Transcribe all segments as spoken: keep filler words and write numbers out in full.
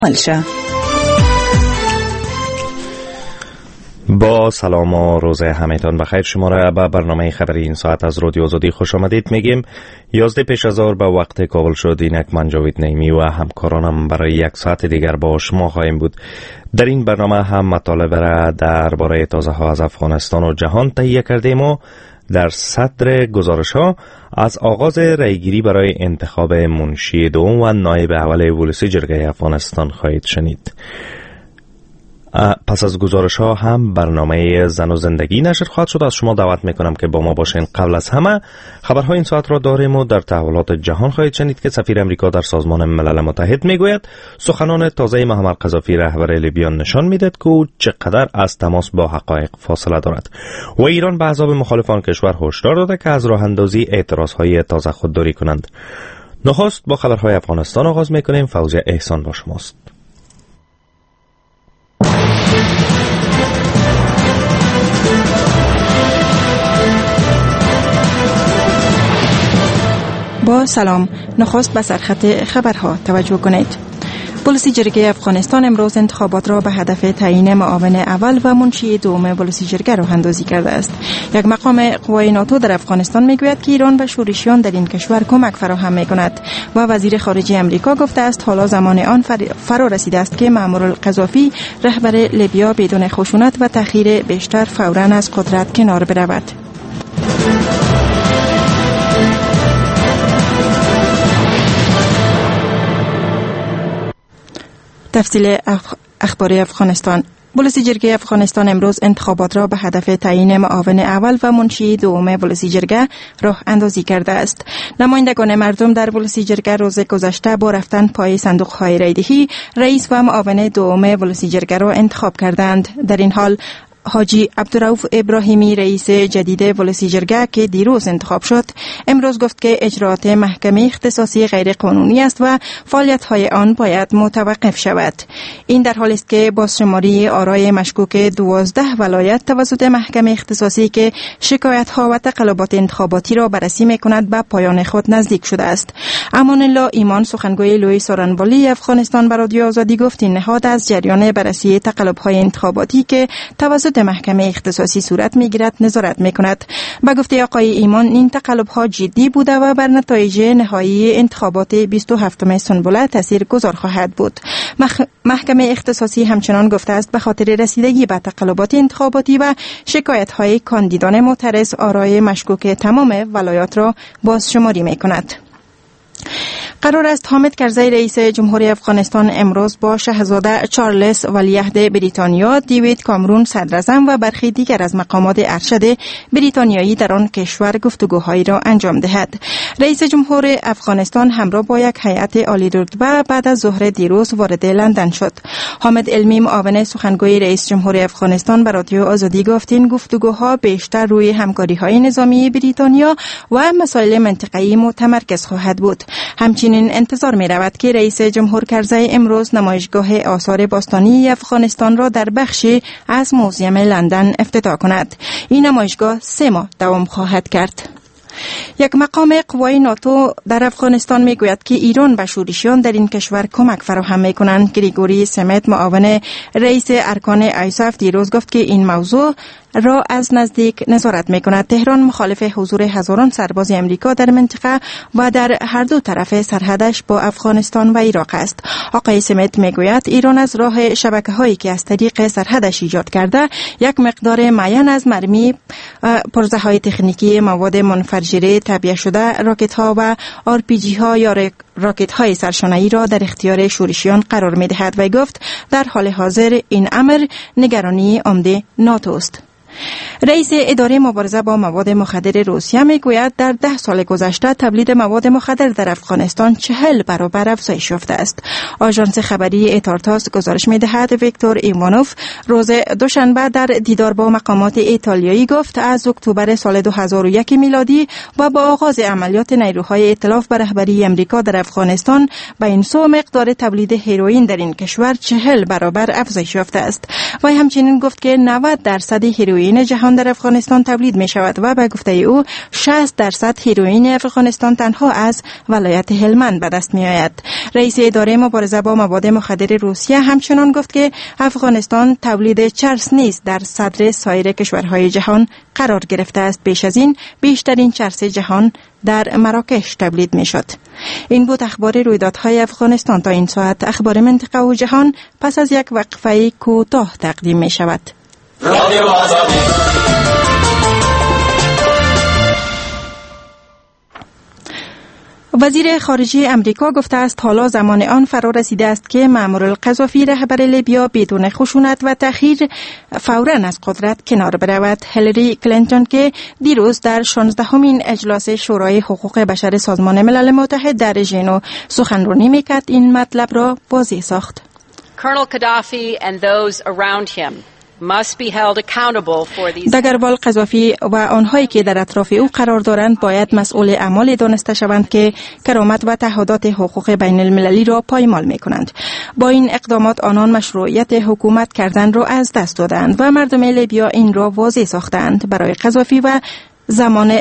ملشه. با سلام و روز همه‌تان بخیر. شما را به برنامه خبری این ساعت از رادیو آزادی خوش آمدید میگیم. یازده پیش از ظهر به وقت کابل شد. اینک من جاوید نعیمی و همکارانم برای یک ساعت دیگر با شما خواهیم بود. در این برنامه هم مطالب را درباره تازه ها از افغانستان و جهان تهیه کردیم و در صدر گزارش ها از آغاز رایگیری برای انتخاب منشی دوم و نایب اول ولسی جرگه افغانستان خواهید شنید. پس از گزارش ها هم برنامه زن و زندگی نشر خواهد شد. از شما دعوت میکنم که با ما باشین. قبل از همه خبرهای این ساعت را داریم و در تحولات جهان خواهید شنید که سفیر امریکا در سازمان ملل متحد میگوید سخنان تازه محمد قذافی رهبر لیبیا نشان میدهد که او چقدر از تماس با حقایق فاصله دارد و ایران به احزاب مخالف آن کشور هشدار داده که از راه اندازی اعتراضهای تازه خودداری کنند. نخست با خبرهای افغانستان آغاز میکنیم. فوزیه احسان با شماست. با سلام. نخست به سرخط خبرها توجه کنید. ولسی جرگه افغانستان امروز انتخابات را به هدف تعیین معاون اول و منشی دوم ولسی جرگه راه اندازی کرده است. یک مقام قوای ناتو در افغانستان میگوید که ایران به شورشیان در این کشور کمک فراهم میکند و وزیر خارجه امریکا گفته است حالا زمان آن فرا رسیده است که مأمور القذافی رهبر لیبیا بدون خشونت و تأخیر بیشتر فوراً از قدرت کنار برود. تفصیل اخبار افغانستان. ولسی جرگه افغانستان امروز انتخابات را به هدف تعیین معاون اول و منشی دوم ولسی جرگه راه اندازی کرده است. نمایندگان مردم در ولسی جرگه روز گذشته با رفتن پای صندوق های رایدهی رئیس و معاون دوم ولسی جرگه را انتخاب کردند. در این حال حاجی عبدالرؤف ابراهیمی رئیس جدید ولسی جرگه که دیروز انتخاب شد امروز گفت که اجراءات محکمه اختصاصی غیر قانونی است و فعالیت‌های آن باید متوقف شود. این در حالی است که بازشماری آرای مشکوک دوازده ولایت توسط محکمه اختصاصی که شکایت‌ها و تقلبات انتخاباتی را بررسی می‌کند به پایان خود نزدیک شده است. امان الله ایمان سخنگوی لوی سارنوالی افغانستان به رادیو آزادی گفت این نهاد از جریان بررسی تقلب‌های انتخاباتی که توسط محکمه اختصاصی صورت میگیرد نظارت میکند. به گفته آقای ایمان این تقلب‌ها جدی بوده و بر نتایج نهایی انتخابات بیست و هفتم سنبله تاثیر گذار خواهد بود. مح... محکمه اختصاصی همچنان گفته است به خاطر رسیدگی به تقلبات انتخاباتی و شکایت‌های کاندیدان معترض آرای مشکوک تمام ولایات را بازشماری میکند. قرار است حامد کرزی رئیس جمهوری افغانستان امروز با شاهزاده چارلز ولیعهد بریتانیا، دیوید کامرون صدراعظم و برخی دیگر از مقامات ارشد بریتانیایی در آن کشور گفتگوهایی را انجام دهد. رئیس جمهور افغانستان همراه با یک هیئت عالی‌رتبه بعد از ظهر دیروز وارد لندن شد. حامد علمی معاون سخنگوی رئیس جمهور افغانستان به رادیو آزادی گفت این گفتگوها بیشتر روی همکاری‌های نظامی بریتانیا و مسائل منطقه‌ای متمرکز خواهد بود. همچنین این انتظار می رود که رئیس جمهور کرزی امروز نمایشگاه آثار باستانی افغانستان را در بخشی از موزیم لندن افتتاح کند. این نمایشگاه سه ماه دوام خواهد کرد. یک مقام قوای ناتو در افغانستان میگوید که ایران به شورشیان در این کشور کمک فراهم میکنند. گریگوری سمیت معاون رئیس ارکان آیساف دیروز گفت که این موضوع را از نزدیک نظارت میکند. تهران مخالف حضور هزاران سرباز امریکا در منطقه و در هر دو طرف سرحدش با افغانستان و عراق است. آقای سمیت میگوید ایران از راه شبکه‌هایی که از طریق سرحدش ایجاد کرده یک مقدار معین از مرمی، پرزه‌های تکنیکی، مواد منفجره تبیه شده، راکت‌ها و آر پی جی ها یا راکت‌های سرشانه‌ای را در اختیار شورشیان قرار می‌دهد و گفت در حال حاضر این امر نگرانی عمده ناتو است. رئیس اداره مبارزه با مواد مخدر روسیه میگوید در ده سال گذشته تولید مواد مخدر در افغانستان چهل برابر افزایش یافته است. آژانس خبری اتارتاس گزارش میدهد ویکتور ایوانوف روز دوشنبه در دیدار با مقامات ایتالیایی گفت از اکتبر سال دو هزار و یک میلادی و با آغاز عملیات نیروهای ائتلاف به رهبری امریکا در افغانستان به این سو مقدار تولید هروئین در این کشور چهل برابر افزایش یافته است. و همچنین گفت که نود درصد هروئین هیروئین جهان در افغانستان تولید می شود و به گفته او شصت درصد هیروئین افغانستان تنها از ولایت هلمند به دست می آید. رئیس اداره مبارزه با مواد مخدر روسیه همچنان گفت که افغانستان تولید چرس نیز در صدر سایر کشورهای جهان قرار گرفته است. پیش از این بیشترین چرس جهان در مراکش تولید می شد. این بود اخبار رویدادهای افغانستان تا این ساعت. اخبار منطقه و جهان پس از یک وقفه کوتاه تقدیم می شود. وزیر خارجه امریکا گفته است حالا زمان آن فرا رسیده است که مأمور القذافی رهبر لیبیا بدون خشونت و تأخیر فوراً از قدرت کنار برود. هیلاری کلینتون که دیروز در شانزدهمین اجلاس شورای حقوق بشر سازمان ملل متحد در ژنو سخنرانی میکرد این مطلب را واضح ساخت. Colonel Gaddafi and those around him must be held accountable for these. دگربال قذافی و آنهایی که در اطراف او قرار دارند باید مسئول اعمال دانسته شوند که کرامت و تعهدات حقوق بین المللی را پایمال می کنند. با این اقدامات آنان مشروعیت حکومت کردن را از دست دادند و مردم لیبیا این را واضح ساختند. برای قذافی و زمان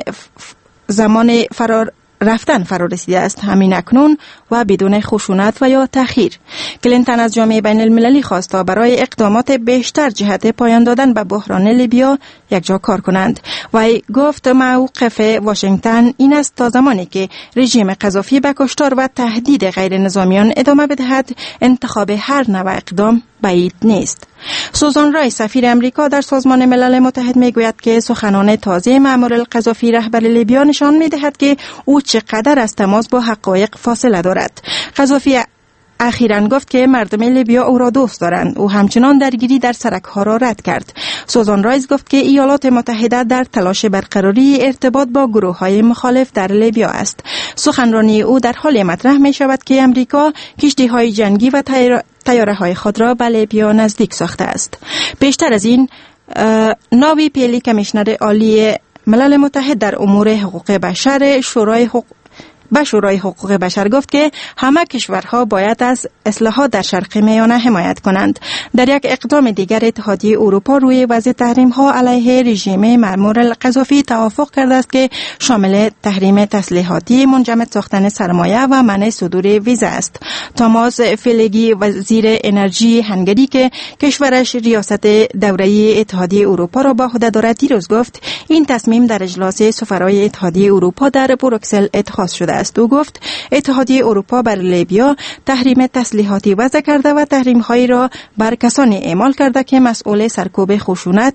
زمان فرار رفتن فرا رسیده است، همین اکنون و بدون خشونت و یا تأخیر. کلینتون از جامعه بین المللی خواست تا برای اقدامات بیشتر جهت پایان دادن به بحران لیبیا یک جا کار کنند. و گفت موقف واشنگتن این است تا زمانی که رژیم قذافی به کشتار و تهدید غیر نظامیان ادامه بدهد انتخاب هر نوع اقدام بعید نیست. سوزان رایس سفیر امریکا در سازمان ملل متحد میگوید که سخنان تازه مأمور القذافی رهبر لیبیا نشان میدهد که او چقدر از تماس با حقایق فاصله دارد. قذافی اخیراً گفت که مردم لیبیا او را دوست دارند. او همچنان درگیری در سرک‌ها را رد کرد. سوزان رایس گفت که ایالات متحده در تلاش برقراری ارتباط با گروه‌های مخالف در لیبیا است. سخنرانی او در حال مطرح می شود که امریکا کشتی‌های جنگی و طیاره‌های خود را به لیبیا نزدیک ساخته است. بیشتر از این، ناوی پیلی کمیشنر عالی ملل متحد در امور حقوق بشر شورای حقوق به شورای حقوق بشر گفت که همه کشورها باید از اصلاحات در شرق میانه حمایت کنند. در یک اقدام دیگر اتحادیه اروپا روی وضع تحریم‌ها علیه رژیم مأمور القذافی توافق کرده است که شامل تحریم تسلیحاتی، منجمد ساختن سرمایه و منع صدور ویزا است. تاماس فیلگی وزیر انرژی هنگری که کشورش ریاست دوره اتحادیه اروپا را به عهده دارد دیروز گفت این تصمیم در اجلاس سفرای اتحادیه اروپا در بروکسل اتخاذ شده است. او گفت اتحادیه اروپا بر لیبیا تحریم تسلیحاتی وضع کرده و تحریم‌هایی را بر کسانی اعمال کرده که مسئول سرکوب خشونت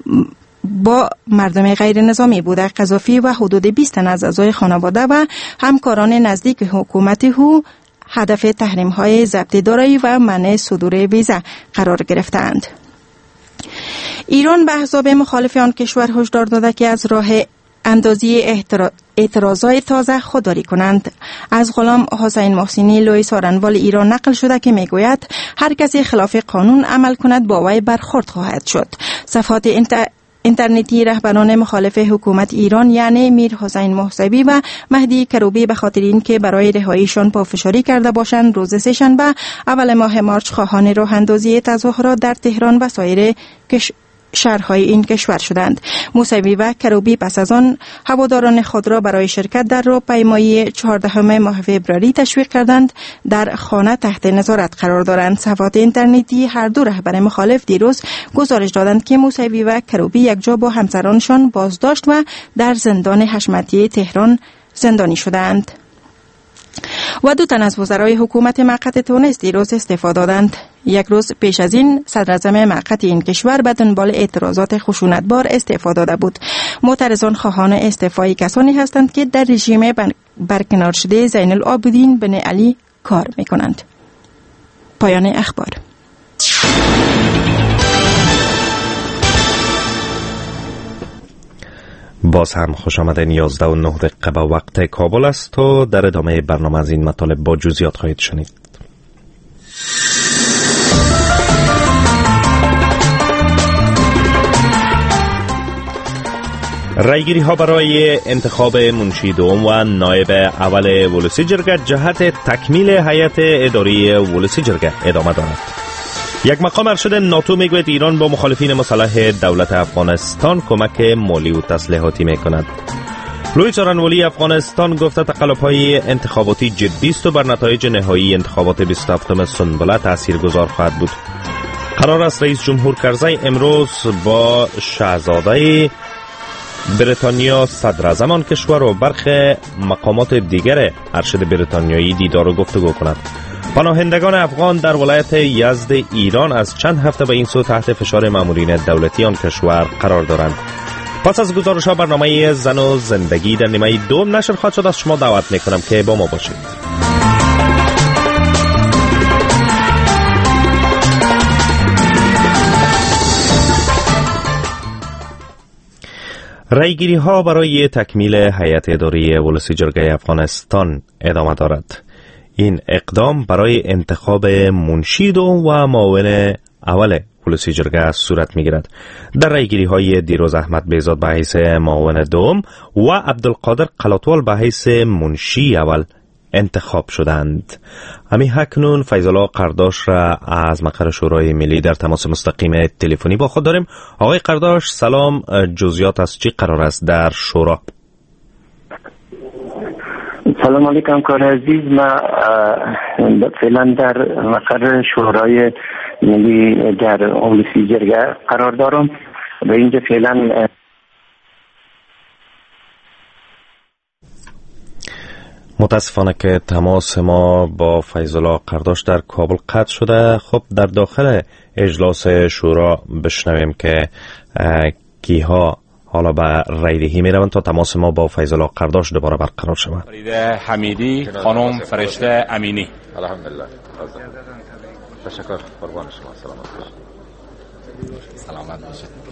با مردم غیر نظامی بوده. قذافی و حدود بیست تن از اعضای خانواده و همکاران نزدیک حکومت او هدف تحریم‌های ضبط دارایی و منع صدور ویزا قرار گرفتند. ایران به احزاب مخالف آن کشور هشدار داده که از راه اندازی اعتراضای تازه خودداری کنند. از غلام حسین محسنی لوی سارنوال ایران نقل شده که میگوید هر کسی خلاف قانون عمل کند با وی برخورد خواهد شد. صفحات انت... اینترنتی رهبران مخالف حکومت ایران یعنی میر حسین محسبی و مهدی کروبی به خاطر این که برای رهاییشان پافشاری کرده باشند روز سه‌شنبه اول ماه مارچ خواهان راه اندازی تظاهرات در تهران و سایر کش... شهرهای این کشور شدند. موسوی و کروبی پس از آن هواداران خود را برای شرکت در راهپیمایی چهاردهم ماه فوریه تشویق کردند در خانه تحت نظارت قرار دارند. صفحات اینترنتی هر دو رهبر مخالف دیروز گزارش دادند که موسوی و کروبی یکجا با همسرانشان بازداشت و در زندان حشمتی تهران زندانی شدند. و دو تن از وزرای حکومت موقت تونس دیروز استعفا دادند. یک روز پیش از این صدراعظم موقت این کشور به دنبال اعتراضات خشونتبار استعفا داده بود. معترضان خواهان استعفای کسانی هستند که در رژیم برکنار شده زین العابدین بن علی کار می‌کنند. پایان اخبار. باز هم خوش آمدین. یازده و نه دقیقه به وقت کابل است و در ادامه برنامه از این مطالب با جزئیات خواهید شنید. رایگیری ها برای انتخاب منشی دوم و نایب اول ولسی جرگه جهت تکمیل هیئت اداری ولسی جرگه ادامه دارد. یک مقام ارشد ناتو میگوید ایران با مخالفین مسلح دولت افغانستان کمک مالی و تسلیحاتی میکند. لوی چارنوالی افغانستان گفته تقلب‌های انتخاباتی جدی است و بر نتایج نهایی انتخابات بیست و هفتم سنبله تاثیرگذار خواهد بود. قرار است رئیس جمهور کرزی امروز با شاهزاده بریتانیا صدر اعظم آن کشور و برخی مقامات دیگر ارشد بریتانیایی دیدار و گفتگو کند. پناهندگان افغان در ولایت یزد ایران از چند هفته به این سو تحت فشار مامورین دولتی آن کشور قرار دارند. پس از گزارش ها برنامه زن و زندگی در نیمه دوم نشر خواهد شد. از شما دعوت میکنم که با ما باشید. رایگیری ها برای تکمیل هیئت اداری ولسی جرگه افغانستان ادامه دارد. این اقدام برای انتخاب منشی دوم و معاون اول ولسی جرگه صورت میگیرد. در رایگیری های دیروز احمد بیزاد به حیث معاون دوم و عبدالقادر قلاتوال به حیث منشی اول انتخاب شدند. همین اکنون فیض‌الله قرداش را از مقر شورای ملی در تماس مستقیم تلفنی با خود داریم. آقای قرداش سلام، جزئیات از چی قرار است در شورا؟ سلام علیکم کار عزیز. ما فعلا در مقر شورای ملی در ولسی جرگه قرار دارم و اینجا فعلا متاسفانه که تماس ما با فیض‌الله قرداش در کابل قطع شده. خب در داخل اجلاس شورا بشنویم که کیها حالا به رایدهی می روند تا تماس ما با فیض‌الله قرداش دوباره برقرار شود. فریده حمیدی، خانم فرشته امینی. الحمدلله. تشکر، قربان شما. سلامت باشید. سلامت باشید.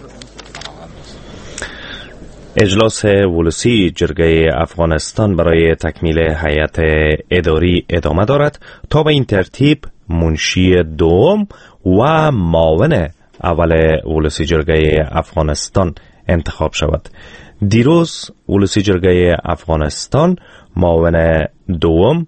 اجلاس ولسی جرگه افغانستان برای تکمیل هیئت اداری ادامه دارد تا به این ترتیب منشی دوم و معاون اول ولسی جرگه افغانستان انتخاب شود. دیروز ولسی جرگه افغانستان معاون دوم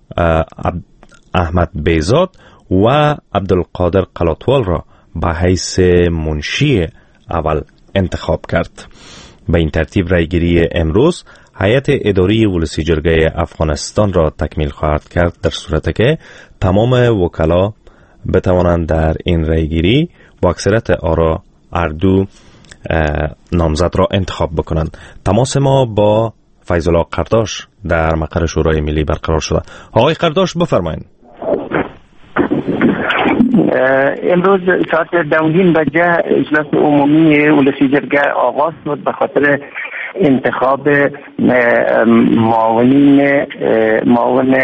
احمد بیزاد و عبدالقادر قلاتوال را به حیث منشی اول انتخاب کرد. به این ترتیب رایگیری امروز هیئت اداری ولسی جرگه افغانستان را تکمیل خواهد کرد، در صورتی که تمام وکلا بتوانند در این رایگیری با اکثریت آرا اردو نامزد را انتخاب بکنند. تماس ما با فیض‌الله قرداش در مقر شورای ملی برقرار شده. آقای قرداش بفرمایید. امروز ساعت دویم بجه اجلاس عمومی ولسی جرگه آغاز شد به خاطر انتخاب معاونین معاون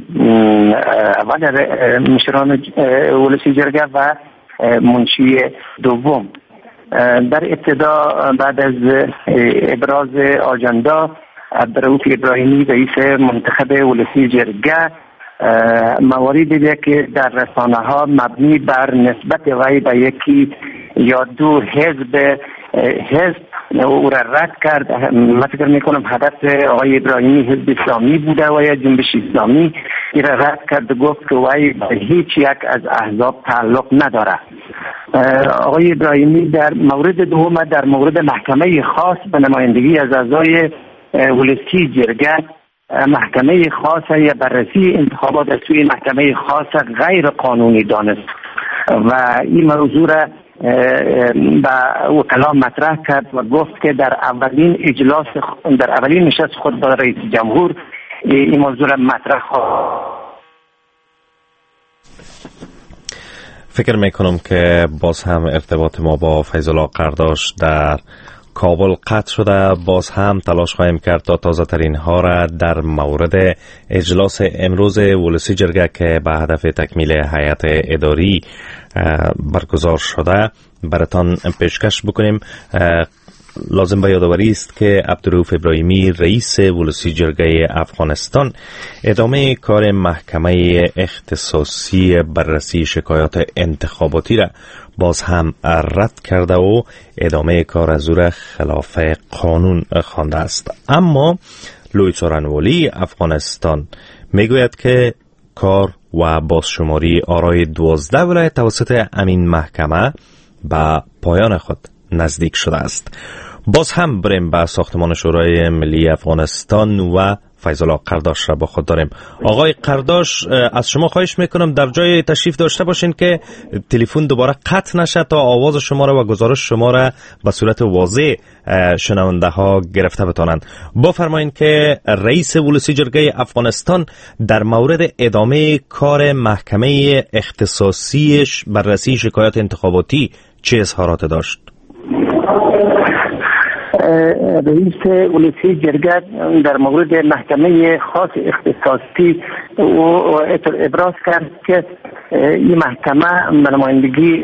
اول مشران ولسی جرگه و منشی دوم. در ابتدا بعد از ابراز آجندا عبدالرؤوف ابراهیمی رئیس منتخب ولسی جرگه مواردی دیده که در رسانه ها مبنی بر نسبت وی به یکی یا دو حزب حزب او را رد کرد. من فکر میکنم هدف آقای ابراهیمی حزب اسلامی بوده و یا جنبش اسلامی این را رد کرد و گفت که وی به هیچ یک از احزاب تعلق نداره. آقای ابراهیمی در مورد دوم در مورد محکمه خاص به نمایندگی از اعضای ولسی جرگه محکمه خاص یا بررسی انتخابات از سوی محکمه خاص غیر قانونی دانست و این موضوع را به وکلا مطرح کرد و گفت که در اولین اجلاس در اولین نشست خود با رئیس جمهور این موضوع را مطرح خواهد. فکر میکنم که باز هم ارتباط ما با فیض‌الله قرداش در کابل قطع شده. باز هم تلاش خواهیم کرد تا تازه ترین ها را در مورد اجلاس امروز ولسی جرگه که به هدف تکمیل هیئت اداری برگزار شده براتان پیشکش بکنیم. لازم به یادآوری است که عبدالرؤوف ابراهیمی رئیس ولسی جرگه افغانستان ادامه کار محکمه اختصاصی بررسی شکایات انتخاباتی را باز هم رد کرده و ادامه کار از او را خلاف قانون خوانده است. اما لوی چارنوالی افغانستان میگوید که کار و بازشماری آرای دوازده ولایت توسط امین محکمه به پایان خود نزدیک شده است. باز هم بریم به ساختمان شورای ملی افغانستان و فیض‌الله قرداش را با خود داریم. آقای قرداش، از شما خواهش میکنم در جای تشریف داشته باشین که تلفن دوباره قطع نشه تا آواز شما را و گزارش شما را به صورت واضح شنونده ها گرفته بتانند. بفرمایید که رئیس ولسی جرگه افغانستان در مورد ادامه کار محکمه اختصاصیش بررسی شکایات انتخاباتی چه اظهارات داشت؟ رئیس ولسی جرگه در مورد محکمه خاص اختصاصی و ابراز کرد که این محکمه نمایندگی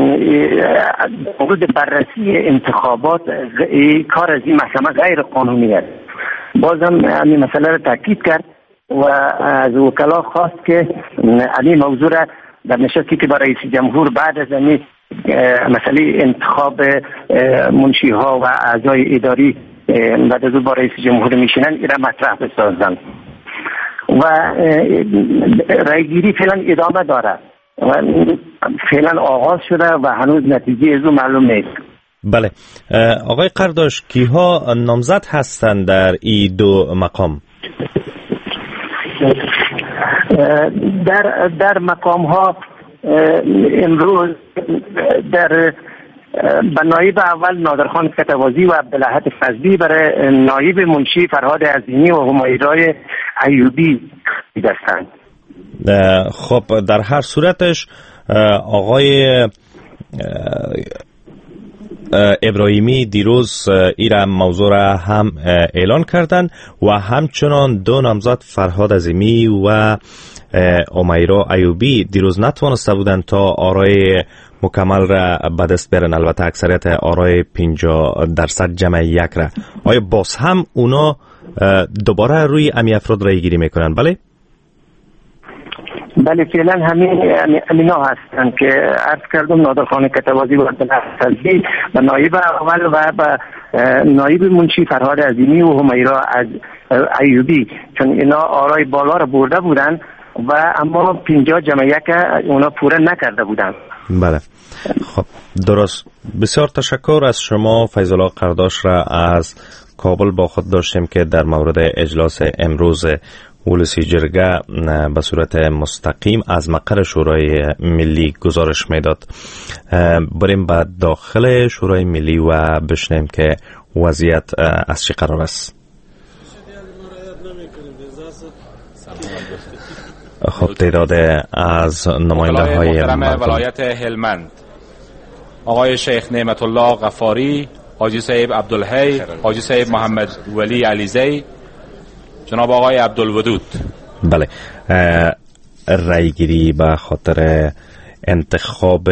مورد بررسی انتخابات کار از این محکمه غیر قانونی است. بازم این مسئله را تاکید کرد و از وکلا خواست که این موضوع را در نشستی که با رئیس جمهور بعد از این مسئله انتخاب منشی ها و اعضای اداری بعد از او با رئیس جمهور میشینن این را مطرح بسازن و رایگیری فعلا ادامه داره و فعلا آغاز شده و هنوز نتیجه از او معلوم نیست. بله آقای قرداش، کیها نامزد هستند در این دو مقام؟ در در مقام ها امروز در به نایب اول نادرخان کتوازی و عبدالأحد فضلی برای نایب منشی فرهاد عظیمی و همیرای ایوبی هستند. خب در هر صورتش آقای ابراهیمی دیروز این موضوع را هم اعلان کردند و همچنان دو نامزد فرهاد عظیمی و امیرا ایوبی دیروز نتوانسته بودند تا آرای مکمل را به دست بیارن، البته اکثریت آرای پنجاه درصد جمع یک را. آیا باز هم اونا دوباره روی امی افراد رای گیری میکنن؟ بله بله فعلا همین امینا هستند که عرض کردم نادرخان کتوازی و عبدالأحد فضلی و نایب اول و با نایب منشی فرهاد عظیمی و همیرا از ایوبی، چون اینا آرای بالا را برده بودن و اما پنجاه جمع یک اونا پوره نکرده بودن. بله خب درست. بسیار تشکر از شما. فیض‌الله قرداش را از کابل با خود داشتیم که در مورد اجلاس امروز ولسی جرگه به صورت مستقیم از مقر شورای ملی گزارش میداد. بریم به داخل شورای ملی و بشنیم که وضعیت از چه قرار است. خب تعداد از نماینده های ولایت هلمند آقای شیخ نعمت الله غفاری، حاجی صاحب عبدالحی، حاجی صاحب محمد ولی علیزی، جناب آقای عبدالودود. بله رای گیری به خاطر انتخاب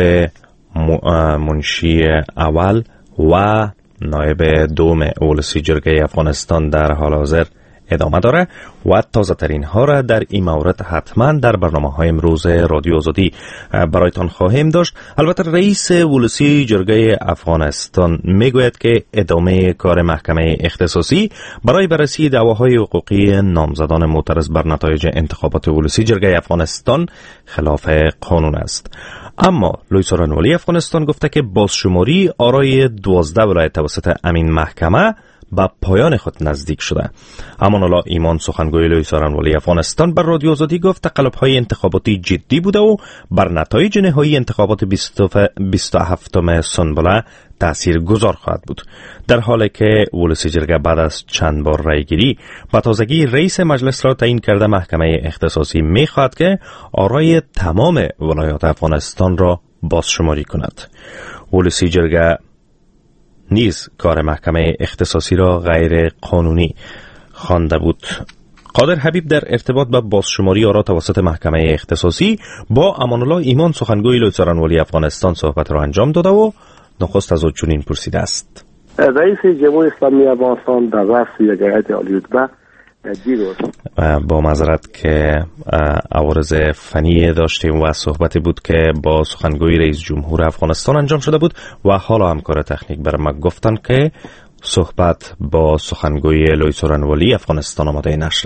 منشی اول و نایب دوم ولسی جرگه افغانستان در حال حاضر ادامه داره و تازه ترین ها را در این مورد حتما در برنامه های امروز رادیو آزادی برایتان خواهیم داشت. البته رئیس ولسی جرگه افغانستان میگوید که ادامه کار محکمه اختصاصی برای بررسی دعواهای حقوقی نامزدان معترض بر نتایج انتخابات ولسی جرگه افغانستان خلاف قانون است. اما لوی سورانوالی افغانستان گفته که بازشماری آرای دوازده ولایت توسط امین محکمه به پایان خود نزدیک شده. امان الله ایمان سخنگوی لوی سورانوالی افغانستان بر رادیو آزادی گفت تقلب‌های انتخاباتی جدی بوده و بر نتایج نهایی انتخابات بیست و هفتم سنبله تأثیر گذار خواهد بود. در حالی که ولسی جرگه بعد از چند بار رایگیری با تازگی رئیس مجلس را تعیین کرده، محکمه اختصاصی می‌خواهد که آرای تمام ولایات افغانستان را بازشماری کند. ولسی جرگه نیز کار محکمه اختصاصی را غیر قانونی خوانده بود. قادر حبیب در ارتباط با بازشماری آرا توسط محکمه اختصاصی با امان الله ایمان سخنگوی لوی سورانوالی افغانستان صحبت را انجام داده و نخست از او چنین پرسیده است. رئیس جمهوری اسلامی افغانستان در رأس یک هیئت عالی‌الرتبه دیروز با معذرت که عوارض فنی داشتیم و صحبتی بود که با سخنگوی رئیس جمهور افغانستان انجام شده بود و حالا همکار تکنیک برای ما گفتن که صحبت با سخنگوی لوی سورانوالی افغانستان آماده نشر است.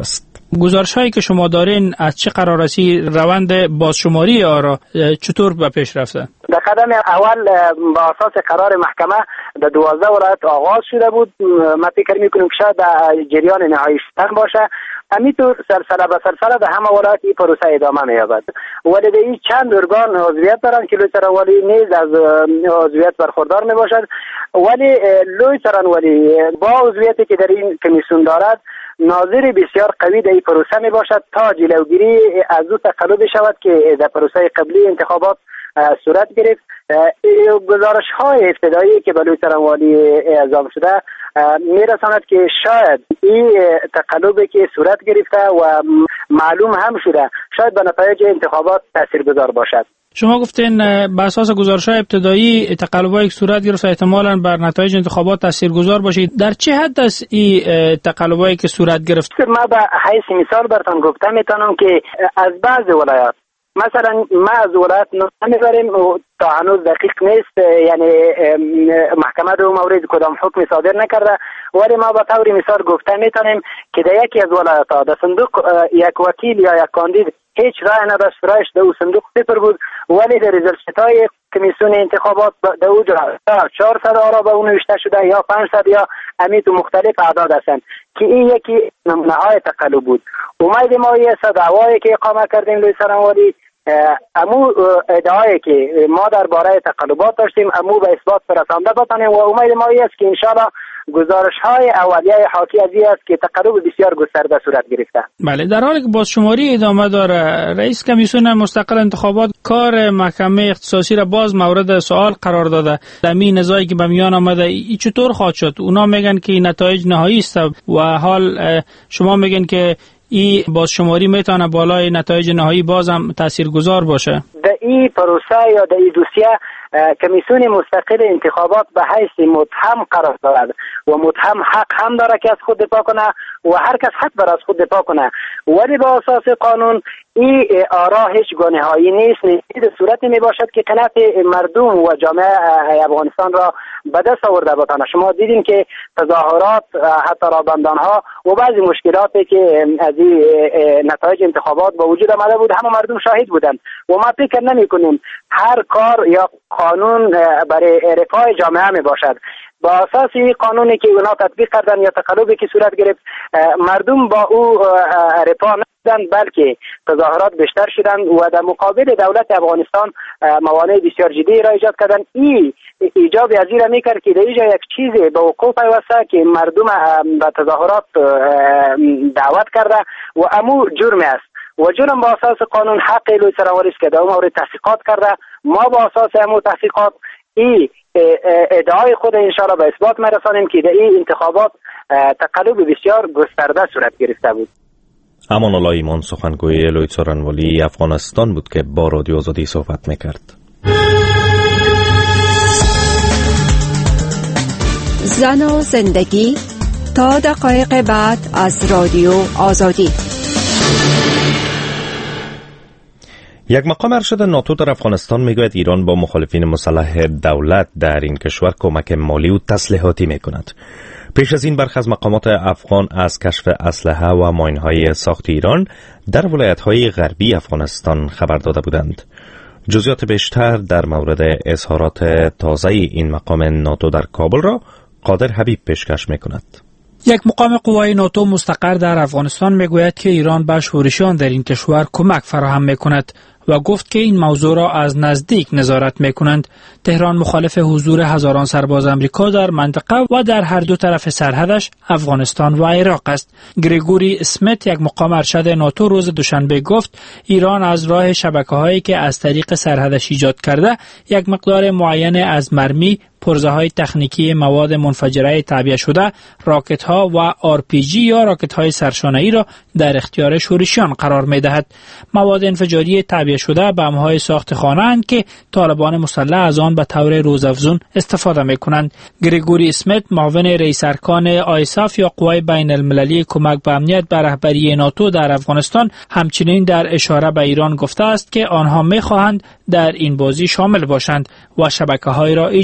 گزارش هایی که شما دارین از چه قرار است روند بازشماری آرا چطور به پیش رفته؟ در قدم اول با اساس قرار محکمه در دوازده ولایت آغاز شده بود. ما فکر میکنیم که شاید در جریان نهایی شدن باشه. همینطور سلسله به سلسله در همه ولایت این پروسه ادامه می‌یابد. ولی در این چند ارگان عضویت دارند که لوی سرانوالی نیز از عضویت برخوردار میباشد. ولی لوی سرانوالی با عضویتی که در این کمیسیون دارد ناظر بسیار قوی در این پروسه می باشد تا جلوگیری از او تقلب شود که در پروسه قبلی انتخابات صورت گرفت. گزارش های ابتدایی که به لوی سرانوالی اعزام شده می رساند که شاید این تقلبی که صورت گرفته و معلوم هم شده شاید به نتایج انتخابات تاثیرگذار باشد. شما گفتین بر اساس گزارش‌های ابتدایی تقلب‌هایی که صورت گرفت احتمالاً بر نتایج انتخابات تاثیرگذار باشید. در چه حد است این تقلب‌هایی که صورت گرفت؟ ما به حیث مثال براتون گفتم میتونم که از بعض ولایات مثلا ما از ولایت نمیبریم تا هنوز دقیق نیست، یعنی محکمه در مورد کدام حکم صادر نکرده، ولی ما به طور مثال گفته میتونیم که در یکی از ولایت ها در صندوق یک وکیل یا یک کاندید هیچ رای نداشت، رایش در او صندوق صفر بود، ولی در ریزلت های کمیسیون انتخابات در او چهارصد آرا به اون نوشته شده یا پانصد یا امیت و مختلف اعداد هستند که این یکی نمونه های تقلب بود. امید ما است دعوایی که اقامه کردیم لوی سرانوالی امو ادعایی که ما درباره تقلبات داشتیم امو به اثبات رسانده بتانیم و امید ما است که انشالله گزارش های اولیه حاکی از این است که تقلب بسیار گسترده صورت گرفته. بله، در حالی که بازشماری ادامه داره، رئیس کمیسیون مستقل انتخابات کار محکمه اختصاصی را باز مورد سوال قرار داده. در این نزاعی که به میان آمده ای چطور خواهد شد؟ اونا میگن که نتایج نهایی است و حال شما میگن که این بازشماری میتونه بالای نتایج نهایی بازم تاثیرگذار باشه. در این پروسه یا در این دوسیه کمیسیون مستقل انتخابات به حیث متهم قرار دارد و متهم حق هم داره که از خود دفاع کنه و هر کس حق داره از خود دفاع کنه، ولی با اساس قانون این آرا هیچ گناهی نیست. این صورتی می باشد که قناعت مردم و جامعه افغانستان را به دست آورده بتانه. شما دیدین که تظاهرات، حتی رابندان ها و بعضی مشکلاتی که از این نتایج انتخابات با وجود آمده بود همه مردم شاهد بودند و ما فکر نمی کنیم هر کار یا قانون برای رفاه جامعه می باشد. با اساس قانونی که اونا تطبیق کردن یا تقلبی که صورت گرفت مردم با او رفاه نشدند بلکه تظاهرات بیشتر شدند و در مقابل دولت افغانستان موانع بسیار جدی را ایجاد کردند. این ایجاب از این را میکرد که در اینجا یک چیزی به وقوع پیوسته که مردم به تظاهرات دعوت کرده و امو جرم است و جرم با اساس قانون حق لوی سرانوالی است که در مورد تحقیقات کرده. ما با اساس امو تحقیقات این ادعای خود انشاءالله به اثبات میرسانیم که در این انتخابات تقلب بسیار گسترده صورت گرفته بود. امان الله ایمان سخنگوی لوی سرانوالی افغانستان بود که با رادیو آزادی صحبت میکرد. زن و زندگی تا دقایق بعد از رادیو آزادی. یک مقام ارشد ناتو در افغانستان میگوید ایران با مخالفین مسلح دولت در این کشور کمک مالی و تسلیحاتی میکند. پیش از این برخی از مقامات افغان از کشف اسلحه و ماین‌های ساخت ایران در ولایت‌های غربی افغانستان خبر داده بودند. جزئیات بیشتر در مورد اظهارات تازه این مقام ناتو در کابل را قادر حبیب پیشکش میکند. یک مقام قوای ناتو مستقر در افغانستان میگوید که ایران به شورشیان در این کشور کمک فراهم میکند و گفت که این موضوع را از نزدیک نظارت میکنند. تهران مخالف حضور هزاران سرباز امریکا در منطقه و در هر دو طرف سرحدش افغانستان و عراق است. گریگوری اسمیت یک مقام ارشد ناتو روز دوشنبه گفت ایران از راه شبکه‌هایی که از طریق سرحدش ایجاد کرده یک مقدار معین از مرمی، پرزه های تکنیکی مواد منفجره تعبیه شده، راکت ها و آر پی جی یا راکت های سرشانه‌ای را در اختیار شورشیان قرار می دهد. مواد انفجاری تعبیه شده بم های ساخت خانه اند که طالبان مسلح از آن به طور روزافزون استفاده می کنند. گریگوری اسمیت معاون رئیس ارکان آیساف یا قوای بین المللی کمک به امنیت به رهبری ناتو در افغانستان همچنین در اشاره به ایران گفته است که آنها می خواهند در این بازی شامل باشند و شبکه‌های را ایجاد می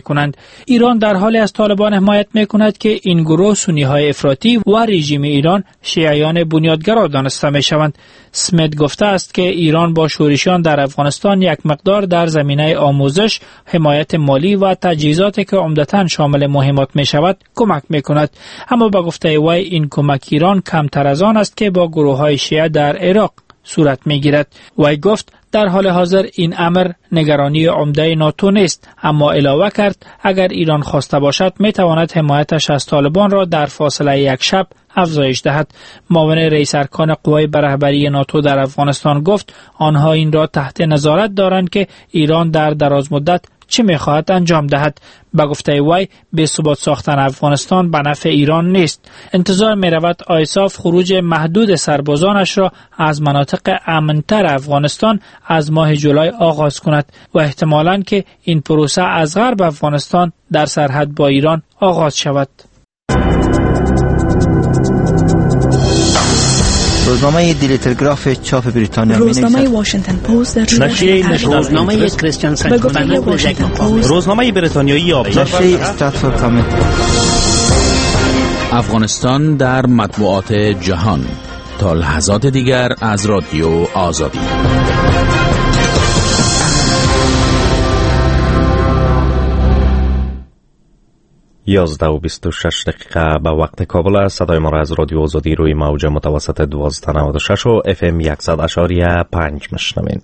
میکنند. ایران در حالی از طالبان حمایت میکند که این گروه سنی های افراطی و رژیم ایران شیعیان بنیادگرا دانسته میشوند. سمیت گفته است که ایران با شورشیان در افغانستان یک مقدار در زمینه آموزش، حمایت مالی و تجهیزاتی که عمدتاً شامل مهمات می شود کمک می کند. اما با گفته وی این کمک ایران کمتر از آن است که با گروه های شیعه در عراق صورت می گیرد. وی گفت در حال حاضر این امر نگرانی عمده ناتو نیست، اما علاوه کرد اگر ایران خواسته باشد می تواند حمایتش از طالبان را در فاصله یک شب افزایش دهد. معاون رئیس ارکان قوای رهبری ناتو در افغانستان گفت آنها این را تحت نظارت دارند که ایران در دراز مدت چه می‌خواهد انجام دهد. با گفته وی به ثبات ساختن افغانستان به نفع ایران نیست. انتظار می‌رود آیساف خروج محدود سربازانش را از مناطق امن‌تر افغانستان از ماه جولای آغاز کند و احتمالاً که این پروسه از غرب افغانستان در سرحد با ایران آغاز شود. روزنامه دیلی تلگراف چاپ بریتانیا، روزنامه واشنگتن پست در روزنامه کریستیان سنت، روزنامه بریتانیایی آبزار، نشریه استراتفورد کامنت. افغانستان در مطبوعات جهان تا لحظات دیگر از رادیو آزادی. یازده و بیست و شش دقیقه به وقت کابل است. صدای ما را از رادیو آزادی روی موج متوسط دویست و نود و شش و اف ام صد اشاریه پنج میشنوین.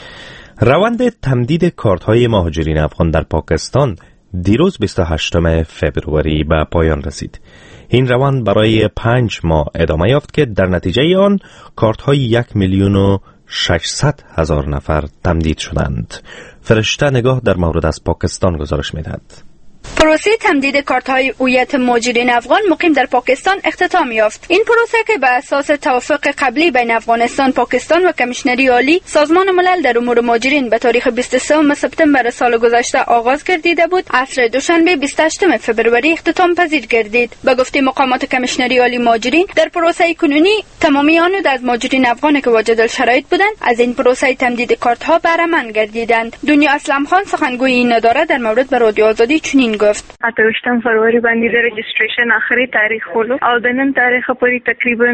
روند تمدید کارت های مهاجرین افغان در پاکستان دیروز بیست و هشتم فوریه به پایان رسید. این روند برای پنج ماه ادامه یافت که در نتیجه آن کارت های یک میلیون و ششصد هزار نفر تمدید شدند. فرشته نگاه در مورد از پاکستان گزارش می‌دهد. پروسه تمدید کارت‌های هویت مهاجرین افغان مقیم در پاکستان اختتام یافت. این پروسه که به اساس توافق قبلی بین افغانستان، پاکستان و کمیشنری عالی سازمان ملل در امور مهاجرین به تاریخ بیست و سوم سپتامبر سال گذشته آغاز گردیده بود، عصر دوشنبه بیست و هشتم فوریه اختتام پذیر گردید. به گفته مقامات کمیشنری عالی مهاجرین، در پروسه کنونی تمامی آنها از مهاجرین افغان که واجد الشرایط بودند از این پروسه تمدید کارت‌ها بهره مند گردیدند. دنیا اسلم خان سخنگوی این اداره در مورد به رادیو آزادی چنین گفت: اتوشتم فروری باندې د رجستریشن اخري تاریخ ولو او د نن تاریخ پورې تقریبا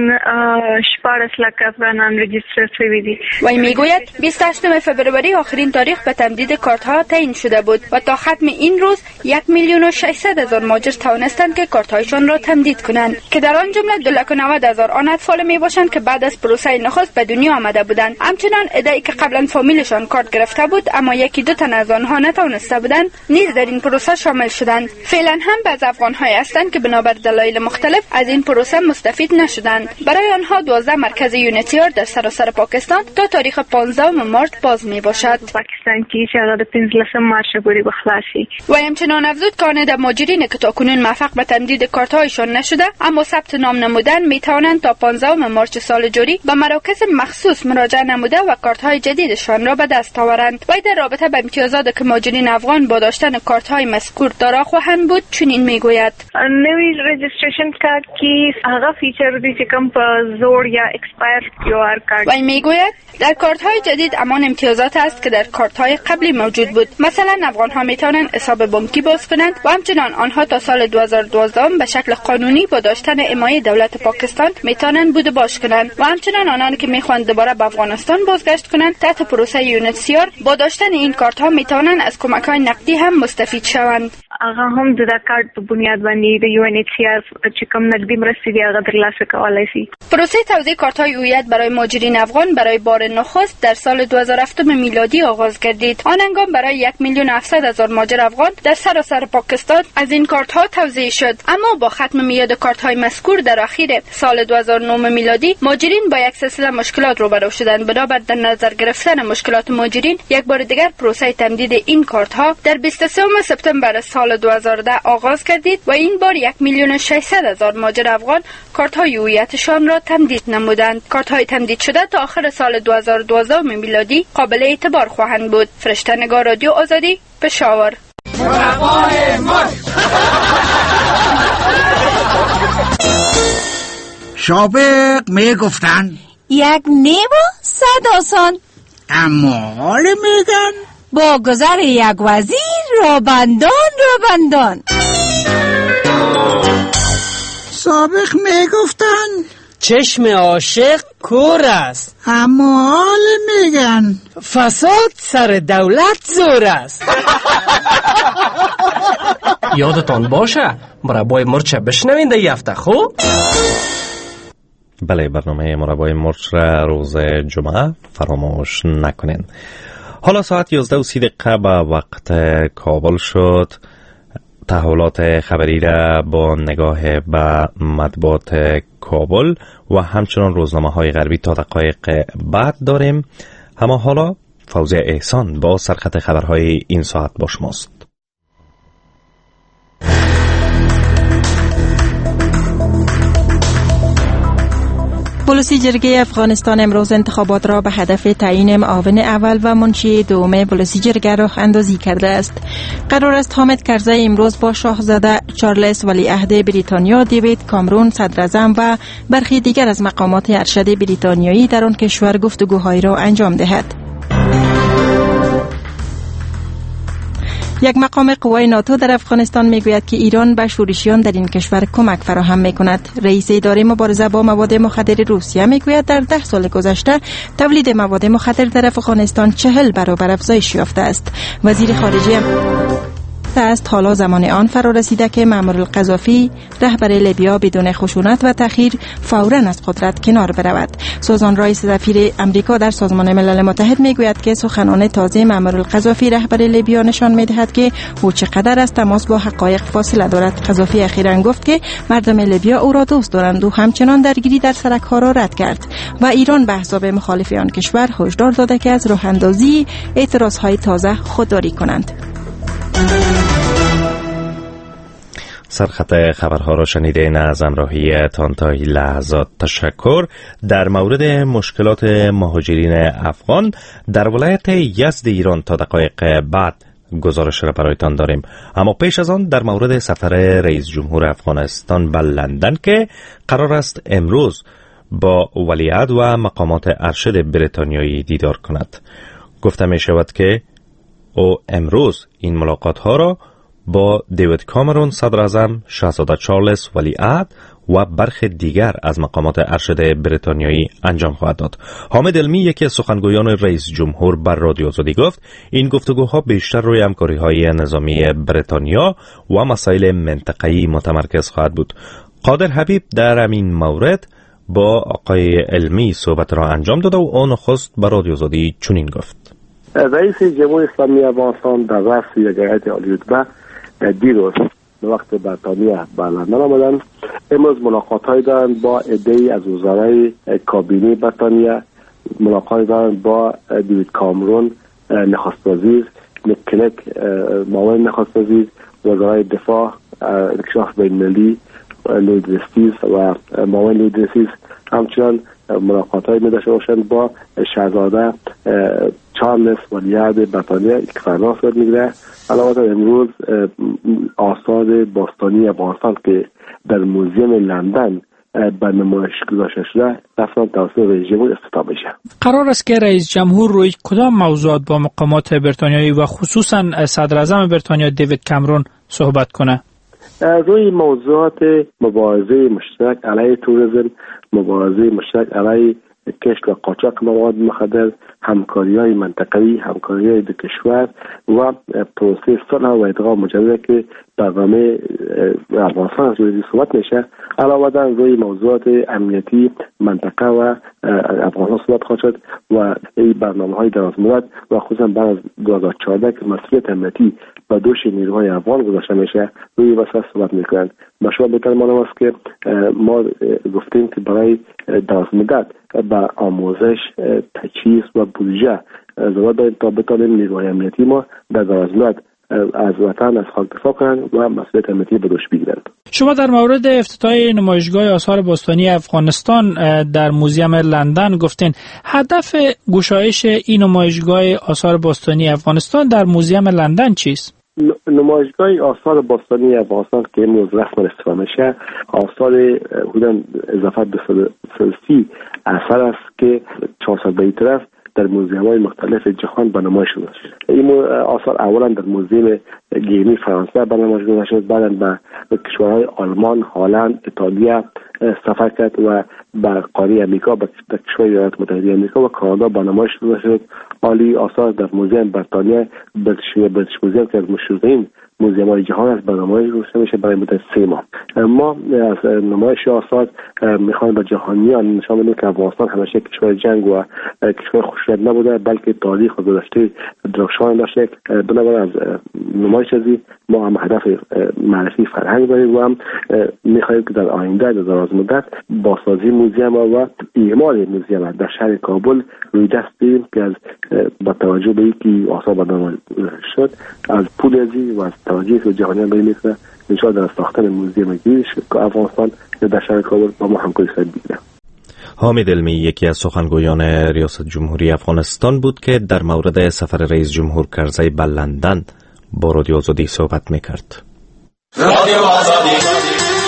شپږ لک افغانان رجستر شوي دي. وی میگوید بیست و هشتم فوریه آخرین تاریخ به تمدید کارت ها تعیین شده بود و تا ختم این روز یک میلیون و ششصد هزار مهاجر توانستند که کارت هایشان را تمدید کنند که در آن جمله دو لک و نود هزار آن اطفال می باشند که بعد از پروسه نخست به دنیا آمده بودند. همچنان عده‌ای که قبلا فامیلشان کارت گرفته بود اما یکی دو تن از آنها نتوانسته بودند نیز در این پروسه شامل شدند. فعلا هم بعض افغان‌های هستند که بنابر دلایل مختلف از این پروسه مستفید نشدند. برای آنها دوازده مرکز یونیتیار در سراسر پاکستان تا تاریخ پانزدهم مارس باز می باشد. پاکستان کی چه پنځلسم مارس پورې بخلاصي. و همچنان افزود که آن مهاجرین که تاکنون موفق به تمدید کارت‌هایشان نشده اما ثبت نام نمودند می توانند تا پانزدهم مارس سال جاری به مراکز مخصوص مراجعه نموده و کارت‌های جدیدشان را به دست آورند. و در رابطه با امتیازات که مهاجرین افغان با داشتن کارت‌های مذکور دارا خواهند بود چنین میگوید: نوی رجستریشن کارت کی هغه فیچر دی چې کوم په زوړ یا ایکسپایر کیو آر کارت. و میگوید در کارت‌های جدید همان امتیازات است که در کارت‌های قبلی موجود بود. مثلا افغان‌ها میتوانند حساب بانکی باز کنند و همچنان آنها تا سال دو هزار و دوازده به شکل قانونی با داشتن حمایت دولت پاکستان میتوانند بود باز کنند و همچنان آنان که میخواهند دوباره به افغانستان بازگشت کنند تحت پروسه یونیتسیار با داشتن این کارت‌ها میتوانند از کمک‌های نقدی هم مستفید شوند. هغه هم د کارت په بنیاد باندې د یو ان ایچ سی آر چې کوم نقدي مرستې دی هغه ترلاسه کولای شي. پروسه توزیع کارت‌های هویت برای مهاجرین افغان برای بار نخست در سال دو هزار و هفت میلادی آغاز گردید. آن هنگام برای یک میلیون و هفتصد هزار مهاجر افغان در سراسر پاکستان از این کارت‌ها توزیع شد. اما با ختم میاد کارت‌های مذکور در اخیر سال دو هزار و نه میلادی مهاجرین با یک سلسله مشکلات روبرو شدند. بنابر در نظر گرفتن مشکلات مهاجرین یک بار دیگر پروسه تمدید این کارت‌ها در بیست و سوم سپتامبر سال دو هزار و ده آغاز گردید و این بار یک میلیون و ششصد هزار مهاجر افغان کارت‌های هویتشان را تمدید نمودند. کارت‌های تمدید شده تا آخر سال دو هزار و دوازده میلادی قابل اعتبار خواهند بود. فرشته نگار، رادیو آزادی، پشاور. سابق می گفتن یک نیمو صد آسان، اما حال میگن با گذر یک وزیر رابندان رابندان. سابق میگفتن چشم عاشق کور است، اما حال میگن فساد سر دولت زور است. یادتان باشه مربای مرچ بشنوین در یفته خوب. بله، برنامه مربای مرچ را روز جمعه فراموش نکنین. حالا ساعت یازده و سی دقیقه به وقت کابل شد. تحولات خبری را با نگاه به مطبوعات کابل و همچنان روزنامه های غربی تا دقایق بعد داریم. اما حالا فوزیه احسان با سرخط خبرهای این ساعت با شماست. پلیسی جرگه افغانستان امروز انتخابات را به هدف تعیین معاون اول و منشی دوم پلیسی جرگه راه اندازی کرده است. قرار است حامد کرزی امروز با شاهزاده چارلز ولیعهد بریتانیا، دیوید کامرون صدر اعظم و برخی دیگر از مقامات ارشد بریتانیایی در آن کشور گفتگوهایی را انجام دهد. یک مقام قوای ناتو در افغانستان میگوید که ایران به شورشیان در این کشور کمک فراهم میکند. رئیس اداره مبارزه با مواد مخدر روسیه میگوید در ده سال گذشته تولید مواد مخدر در افغانستان چهل برابر افزایش یافته است. وزیر خارجه است حالا زمان آن فرا رسیده که مأمور القذافی رهبر لیبیا بدون خشونت و تأخیر فوراً از قدرت کنار برود. سوزان رایس سفیر امریکا در سازمان ملل متحد میگوید که سخنان تازه مأمور القذافی رهبر لیبیا نشان میدهد که او چقدر از تماس با حقایق فاصله دارد. قذافی اخیراً گفت که مردم لیبیا او را دوست دارند و همچنان درگیری در سرک‌ها را رد کرد و ایران به احزاب مخالف آن کشور هشدار داده که از راه اندازی اعتراضهای تازه خودداری کنند. سرخط خبرها را شنیدین. از همراهی تان تا این لحظات تشکر. در مورد مشکلات مهاجرین افغان در ولایت یزد ایران تا دقایق بعد گزارش را برایتان داریم. اما پیش از آن در مورد سفر رئیس جمهور افغانستان به لندن که قرار است امروز با ولیعهد و مقامات ارشد بریتانیایی دیدار کند. گفته می شود که او امروز این ملاقات ها را با دیوید کامرون صدر اعظم، شاهزاده چارلز ولیعهد و برخی دیگر از مقامات ارشد بریتانیایی انجام خواهد داد. حامد علمی، یکی از سخنگویان رئیس جمهور، بر رادیو آزادی گفت این گفتگوها بیشتر روی همکاری‌های نظامی بریتانیا و مسائل منطقه‌ای متمرکز خواهد بود. قادر حبیب در همین مورد با آقای علمی صحبت را انجام داد و آن نخست بر رادیو آزادی چنین گفت: رئیس جمهور اسلامی افغانستان در رأس یک هیئت عالی‌الرتبه دیروز به وقت بریتانیا به لندن آمدند. امروز ملاقات‌های دارند با عده‌ای از وزرای کابینه بریتانیا، ملاقات دارند با دیوید کامرون نخست وزیر، نیک کلگ معاون نخست وزیر، وزرای دفاع، انکشاف بین‌المللی لوید رستیز و معاون لوید رستیز. همچنان ملاقات‌های می داشته باشند با شاهزاده چارلز ولیعهد بریتانیا که فرمان صورت میگیره. علاوه بر امروز آثار باستانی افغانستان که در موزیم لندن به نمایش گذاشته شده رسما توسط رئیس جمهور افتتاح میشه. قرار است که رئیس جمهور روی کدام موضوعات با مقامات بریتانیایی و خصوصا صدر اعظم بریتانیا دیوید کامرون صحبت کنه؟ روی موضوعات مبارزه مشترک علیه توریسم، مبارزه مشترک علیه کشت و قاچاق مواد مخدر، همکاری‌های منطقه‌ای، همکاری‌های دو کشور و پروسه صلح و ادغام مجدد که برنامه افغانستان از روی صحبت میشه. علاوه بر روی موضوعات امنیتی منطقه و افغانستان صحبت خواهد شد و این برنامه‌های درازمدت و خصوصا بعد از دو هزار و چهارده که مسئولیت امنیتی به دوش نیروهای افغان گذاشته میشه روی وسط صحبت میکنند. به شما بهتر معلوم است که ما گفتیم که برای درازمدت به آموزش، تجهیز و بودجه ضرورت داریم تا بتوانیم نیروهای امنیتی ما در درازمدت از وطن از خاک دفاع کنند و مسئولیت امنیتی به دوش بگیرند. شما در مورد افتتاح نمایشگاه آثار باستانی افغانستان در موزیم لندن گفتین هدف گشایش این نمایشگاه آثار باستانی افغانستان در موزیم لندن چیست؟ نمایشگاه آثار باستانی افغانستان که امروز رسما افتتاح میشه، آثار حدود اضافه به سی اثر است که چهارصد به طرف در موزیم‌های مختلف جهان به نمایش گذاشته شد. این آثار اولا در موزیم گینی فرانسه به نمایش گذاشته شد، بعدا به کشورهای آلمان، هلند، ایتالیا سفر کرد و به قاره امریکا، به کشور ایالات متحده آمریکا و کانادا به نمایش گذاشته شد. حالی آثار در موزیم بریتانیا، بریتیش موزیم که از مشهورترین موزیم‌های جهان است به نمایش گذاشته میشه برای مدت سه ماه. ما از نمایش آثار میخوایم به جهانیان نشان بدیم که افغانستان همیشه کشور جنگ و کشور خشونت نبوده، بلکه تاریخ و گذشته درخشان داشته. بنابراین از نمایش ازی ما هم هدف معرفی فرهنگ داریم و هم میخوایم که در آینده در دراز مدت بازسازی موزیم و اعمال موزیم در شهر کابل روی دست دیم که از با توجه به اینکه آثار به نمایش شد از پول ازی و از توجهی که جهانیان به این میکنه انشاءالله در ساختن موزیم گیریش که افغانستان در شهر کابل با ما همکاری خواهد بگیره. حامد علمی یکی از سخنگویان ریاست جمهوری افغانستان بود که در مورد سفر رئیس جمهور کرزی به لندن با رادیو آزادی صحبت میکرد. رادیو آزادی.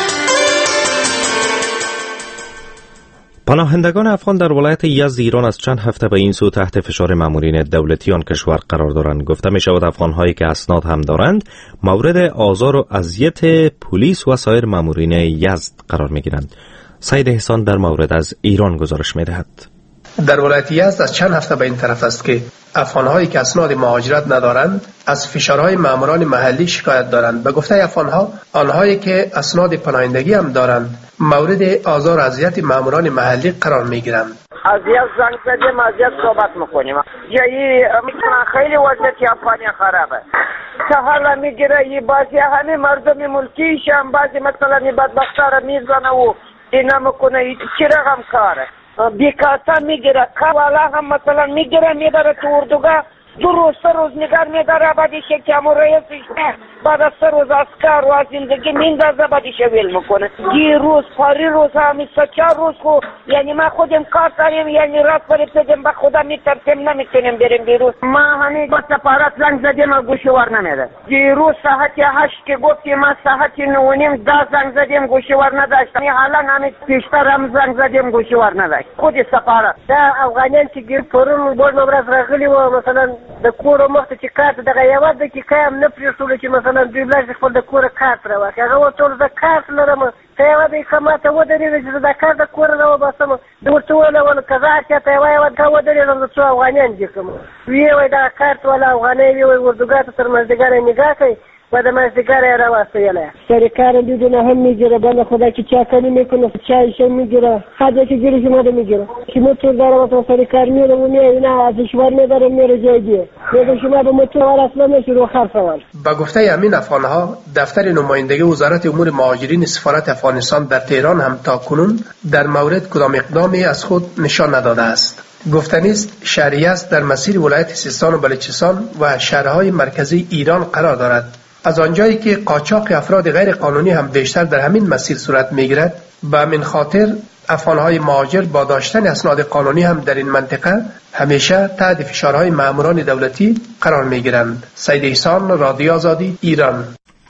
پناهندگان افغان در ولایت یزد ایران از چند هفته به این سو تحت فشار مامورین دولتی آن کشور قرار دارند. گفته می شود افغان‌هایی که اسناد هم دارند مورد آزار و اذیت پلیس و سایر مامورین یزد قرار می گیرند. سید احسان در مورد از ایران گزارش می دهد. در ولایت یزد از چند هفته به این طرف است که افغان‌هایی که اسناد مهاجرت ندارند از فشارهای ماموران محلی شکایت دارند. به گفته افغان‌ها آنهایی که اسناد پناهندگی هم دارند مورد آزار و اذیت ماموران محلی قرار می‌گیرند. از یک زنگ زدیم از یک صحبت می‌کنیم. یعنی خیلی وضعیت افغانی خرابه. که حالا می‌گیره یه بعضی همه مردم ملکیش هم بعضی مثلا بدبختا را میزنه و اینا میکنه چی رقم کاره. بیکاتا میگیره والا هم مثلا میگیره میبره تو اردوگاه دو روز سه روز نگر میداره بعدش که همون رئیسش بعد از سه روز از کار و از زندگی میندازه بعدش ویل میکنه. دی روز پاری روز همی سه چهار روز خو یعنی ما خودم کار داریم یعنی رات بریم بدیم به خدا میترسیم نمیتونیم بریم بیروز. ما همین با سفارت زنگ زدیم و گوشوار نمیده. دی روز ساعت هشت که گفتیم ما ساعت نه و نیم ده زنگ زدیم گوشوار نداشت. حالا همین پیشتر هم زنگ زدیم گوشوار نداشت. خود سفارت دا افغانان که گیر پرون بود مبرز راغلی و مثلا د کور مخ ته کارت دغه یو د کی کام نه پریسول چې مثلا دوی لاس خپل د کور کارت راوخه هغه ټول د کارت لرم ته یو د کماته و درې چې د کارت د کور راو باسم د ورته ولا ول کزا چې ته یو یو د و درې نو څو افغانان دي کوم وی وای د کارت ولا افغاني وی وردوګه تر مزدګار نگاه کوي و د مزدګار راوستله سرکار دې نه هم میګره بل خدای چې چا کني میکنه چای شي میګره خاطر چې ګری شمه دې میګره چې مو ټول دره وته سرکار میره و نه نه از شوار نه داره میره جایگی میگه شما به متو ولا اصلا نشو خر سوال. با گفته امین افغانها دفتر نمایندگی وزارت امور مهاجرین سفارت افغانستان در تهران هم تا کنون در مورد کدام اقدامی از خود نشان نداده است. گفتنی است شهر یزد در مسیر ولایت سیستان و بلوچستان و شهرهای مرکزی ایران قرار دارد. از آنجایی که قاچاق افراد غیر قانونی هم بیشتر در همین مسیر صورت میگیرد به همین خاطر افغانهای مهاجر با داشتن اسناد قانونی هم در این منطقه همیشه تحت فشارهای ماموران دولتی قرار میگیرند. سید احسان، رادیو آزادی، ایران.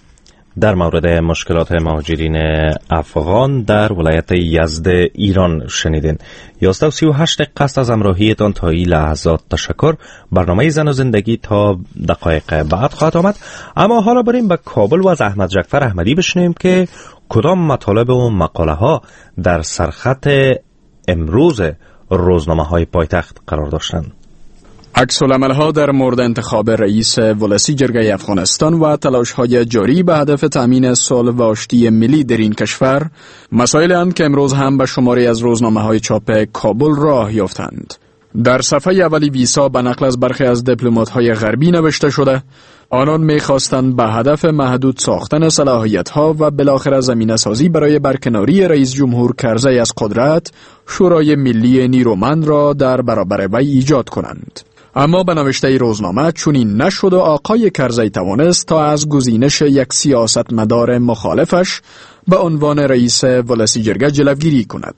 در مورد مشکلات مهاجرین افغان در ولایت یزد ایران شنیدین. یازده و سی و هشت قصد از همراهیتان تا این لحظات تشکر. برنامه زن و زندگی تا دقایق بعد خواهد آمد، اما حالا بریم به کابل و از احمد جعفر احمدی بشنویم که کدام مطالب و مقاله ها در سرخط امروز روزنامه های پایتخت قرار داشتند. عکس‌العمل‌ها در مورد انتخاب رئیس ولسی جرگه افغانستان و تلاش‌های جاری به هدف تأمین صلح و آشتی ملی در این کشور مسائلی اند که امروز هم به شماری از روزنامه‌های چاپ کابل راه یافتند. در صفحه اولی ویسا به نقل از برخی از دیپلمات‌های غربی نوشته شده آنان می‌خواستند به هدف محدود ساختن صلاحیت‌ها و بالاخره زمینه‌سازی برای برکناری رئیس جمهور کرزی از قدرت شورای ملی نیرومند را در برابر وی ایجاد کنند. اما به نوشته روزنامه چنین نشد و آقای کرزی توانست تا از گزینش یک سیاستمدار مخالفش به عنوان رئیس ولسی جرگه جلوگیری کند.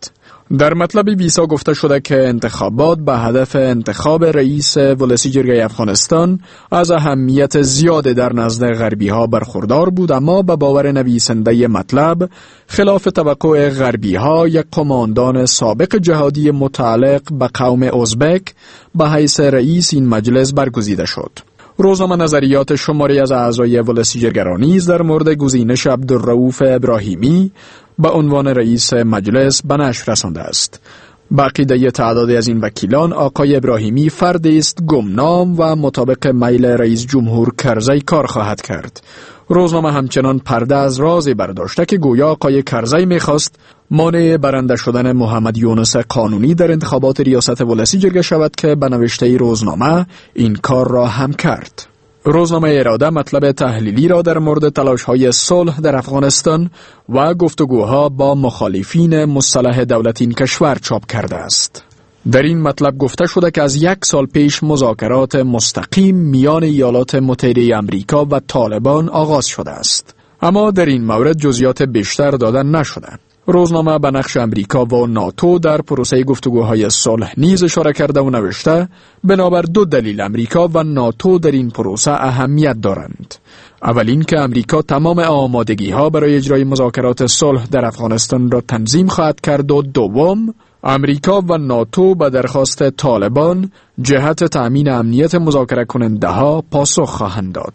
در مطلب ویسا گفته شده که انتخابات به هدف انتخاب رئیس ولسی جرگه افغانستان از اهمیت زیاد در نزد غربی ها برخوردار بود، اما به باور نویسنده مطلب خلاف توقع غربی ها یک قماندان سابق جهادی متعلق به قوم ازبک به حیث رئیس این مجلس برگزیده شد. روزنامه نظریات شماری از اعضای ولسی جرگه را نیز در مورد گزینش عبدالرؤوف ابراهیمی به عنوان رئیس مجلس به نشر رسانده است. به عقیده تعدادی از این وکیلان، آقای ابراهیمی فردی است گمنام و مطابق میل رئیس جمهور کرزی کار خواهد کرد. روزنامه همچنان پرده از رازی برداشته که گویا آقای کرزی میخواست مانع برنده شدن محمد یونس قانونی در انتخابات ریاست ولسی جرگه شود که به نوشته روزنامه این کار را هم کرد. روزنامه اراده مطلب تحلیلی را در مورد تلاش‌های صلح در افغانستان و گفتگوها با مخالفین مصالح دولت این کشور چاپ کرده است. در این مطلب گفته شده که از یک سال پیش مذاکرات مستقیم میان ایالات متحده آمریکا و طالبان آغاز شده است، اما در این مورد جزئیات بیشتر داده نشده. روزنامه به نقش امریکا و ناتو در پروسه گفتگوهای صلح نیز اشاره کرده و نوشته بنابر دو دلیل امریکا و ناتو در این پروسه اهمیت دارند. اول این که امریکا تمام آمادگی ها برای اجرای مذاکرات صلح در افغانستان را تنظیم خواهد کرد و دوم امریکا و ناتو به درخواست طالبان جهت تأمین امنیت مذاکره کننده ها پاسخ خواهند داد.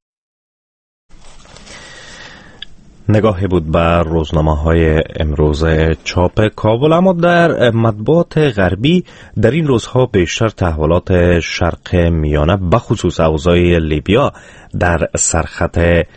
نگاهی بود بر روزنامه‌های امروز چاپ کابل. اما در مطبوعات غربی در این روزها بیشتر تحولات شرق میانه بخصوص اوضاع لیبیا در سرخط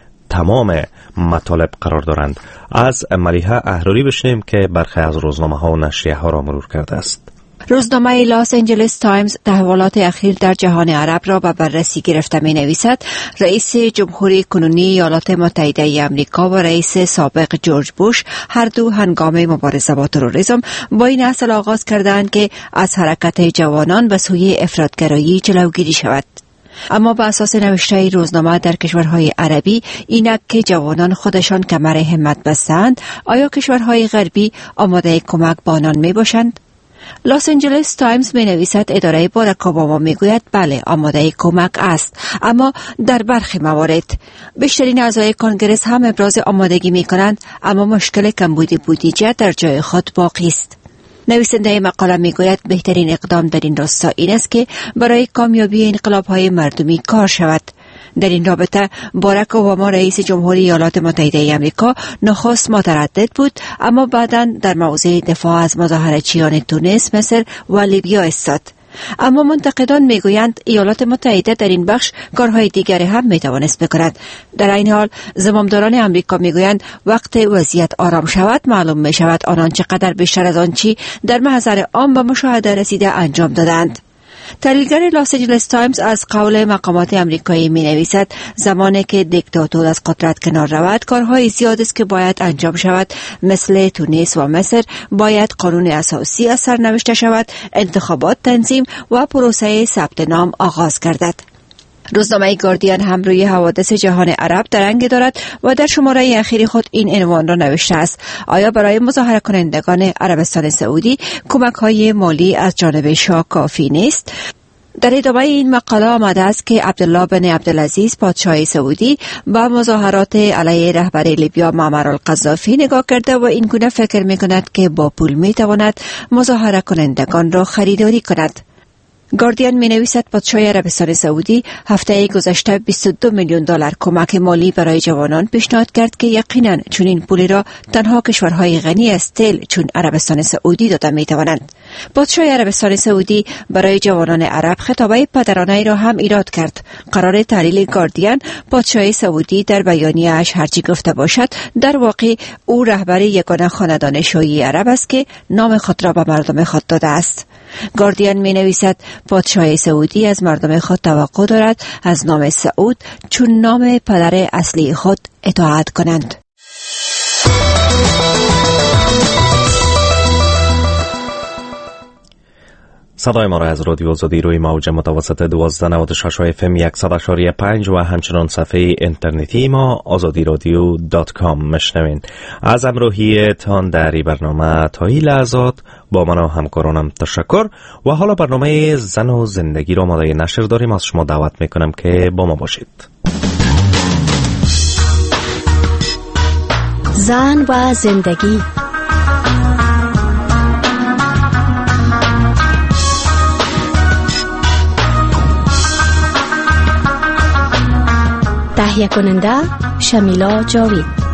تمام مطالب قرار دارند. از ملیحه احراری بشنیم که برخی از روزنامه‌ها و نشریه‌ها را مرور کرده است. روزنامه لاس انجلس تایمز تحولات اخیر در جهان عرب را به بررسی گرفته می نویسد رئیس جمهوری کنونی ایالات متحده ای آمریکا و رئیس سابق جورج بوش هر دو هنگام مبارزه با تروریسم با این اصل آغاز کردند که از حرکت جوانان به سوی افراطگرایی جلوگیری شود. اما به اساس نوشته روزنامه در کشورهای عربی اینک که جوانان خودشان کمر همت بستند، آیا کشورهای غربی آماده کمک با آنان می باشند؟ لاس انجلس تایمز می نویسد اداره باراک اوباما می گوید بله آماده کمک است، اما در برخی موارد. بیشترین اعضای کنگرس هم ابراز آمادگی می کنند، اما مشکل کمبود بودجه در جای خود باقی است. نویسنده مقاله می گوید بهترین اقدام در این راستا این است که برای کامیابی انقلاب‌های مردمی کار شود. در این رابطه باراک اوباما رئیس جمهوری ایالات متحده ای آمریکا نخست متردد بود، اما بعداً در موضع دفاع از مظاهرچیان تونس، مصر و لیبیا ایستاد. اما منتقدان میگویند ایالات متحده در این بخش کارهای دیگری هم میتوانست بکند. در این حال زمامداران آمریکا میگویند وقت وضعیت آرام شود معلوم می شود آنان چقدر بیشتر از آنچه در محضر عام به مشاهده رسیده انجام دادند. تحلیلگر لاس آنجلس تایمز از قول مقامات آمریکایی می نویسد زمانی که دیکتاتور از قدرت کنار رود کارهای زیاد است که باید انجام شود، مثل تونس و مصر باید قانون اساسی از سر نوشته شود، انتخابات تنظیم و پروسه ثبت نام آغاز گردد. روزنامه گاردین هم روی حوادث جهان عرب درنگ دارد و در شماره اخیر خود این عنوان را نوشته است: آیا برای مظاهره کنندگان عربستان سعودی کمک های مالی از جانب شاه کافی نیست؟ در ادامه این مقاله آمده است که عبدالله بن عبدالعزیز پادشاه سعودی با مظاهرات علیه رهبر لیبیا معمر القذافی نگاه کرده و این گونه فکر می کند که با پول می تواند مظاهره کنندگان را خریداری کند. گاردین می نویسد پادشاه عربستان سعودی هفته گذشته بیست و دو میلیون دلار کمک مالی برای جوانان پیشنهاد کرد که یقینا چون این پولی را تنها کشورهای غنی از تیل چون عربستان سعودی داده می توانند. پادشاه عربستان سعودی برای جوانان عرب خطابه پدرانه را هم ایراد کرد. قرار تحلیل گاردین پادشاه سعودی در بیانیه اش هرچی گفته باشد در واقع او رهبر یگانه خاندان شیعی عرب است که نام خود را به مردم خود داده است. گاردین می نویسد پادشاه سعودی از مردم خود توقع دارد از نام سعود چون نام پدر اصلی خود اطاعت کنند. صدای ما را از رادیو آزادی روی موج متوسط دوازده نود و شش اف ام صد و شش پنج و همچنان صفحه اینترنتی ما آزادی رادیو دات کام مشنوین. از همراهیتان در این برنامه تا این لحظات با من و همکارانم تشکر و حالا برنامه زن و زندگی را آماده نشر داریم. از شما دعوت میکنم که با ما باشید. زن و زندگی. تهیه کننده شمیلا جاوید.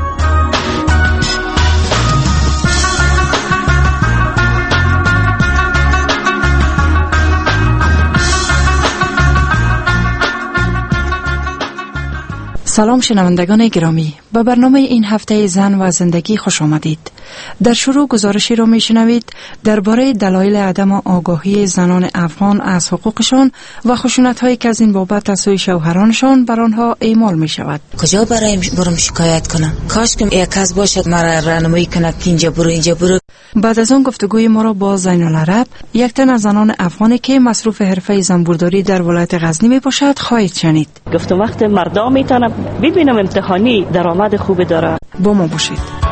سلام شنوندگان گرامی، به برنامه این هفته زن و زندگی خوش آمدید. در شروع گزارشی را میشنوید درباره دلایل عدم آگاهی زنان افغان از حقوقشان و خشونت‌هایی که از این بابت از سوی شوهرانشان بر آنها اعمال می شود. کجا برای برم شکایت کنم؟ کاش که یک کس باشد مرا راهنمایی کند که اینجا برو اینجا برو. بعد از آن گفتگوی ما را با زین العرب، یک تن از زنان افغانی که مصروف حرفه زنبورداری در ولایت غزنی می باشد خواهید شنید. گفتم وقت مردا میتونم ببینم امتحانی درآمد خوبی داره. با ما باشید.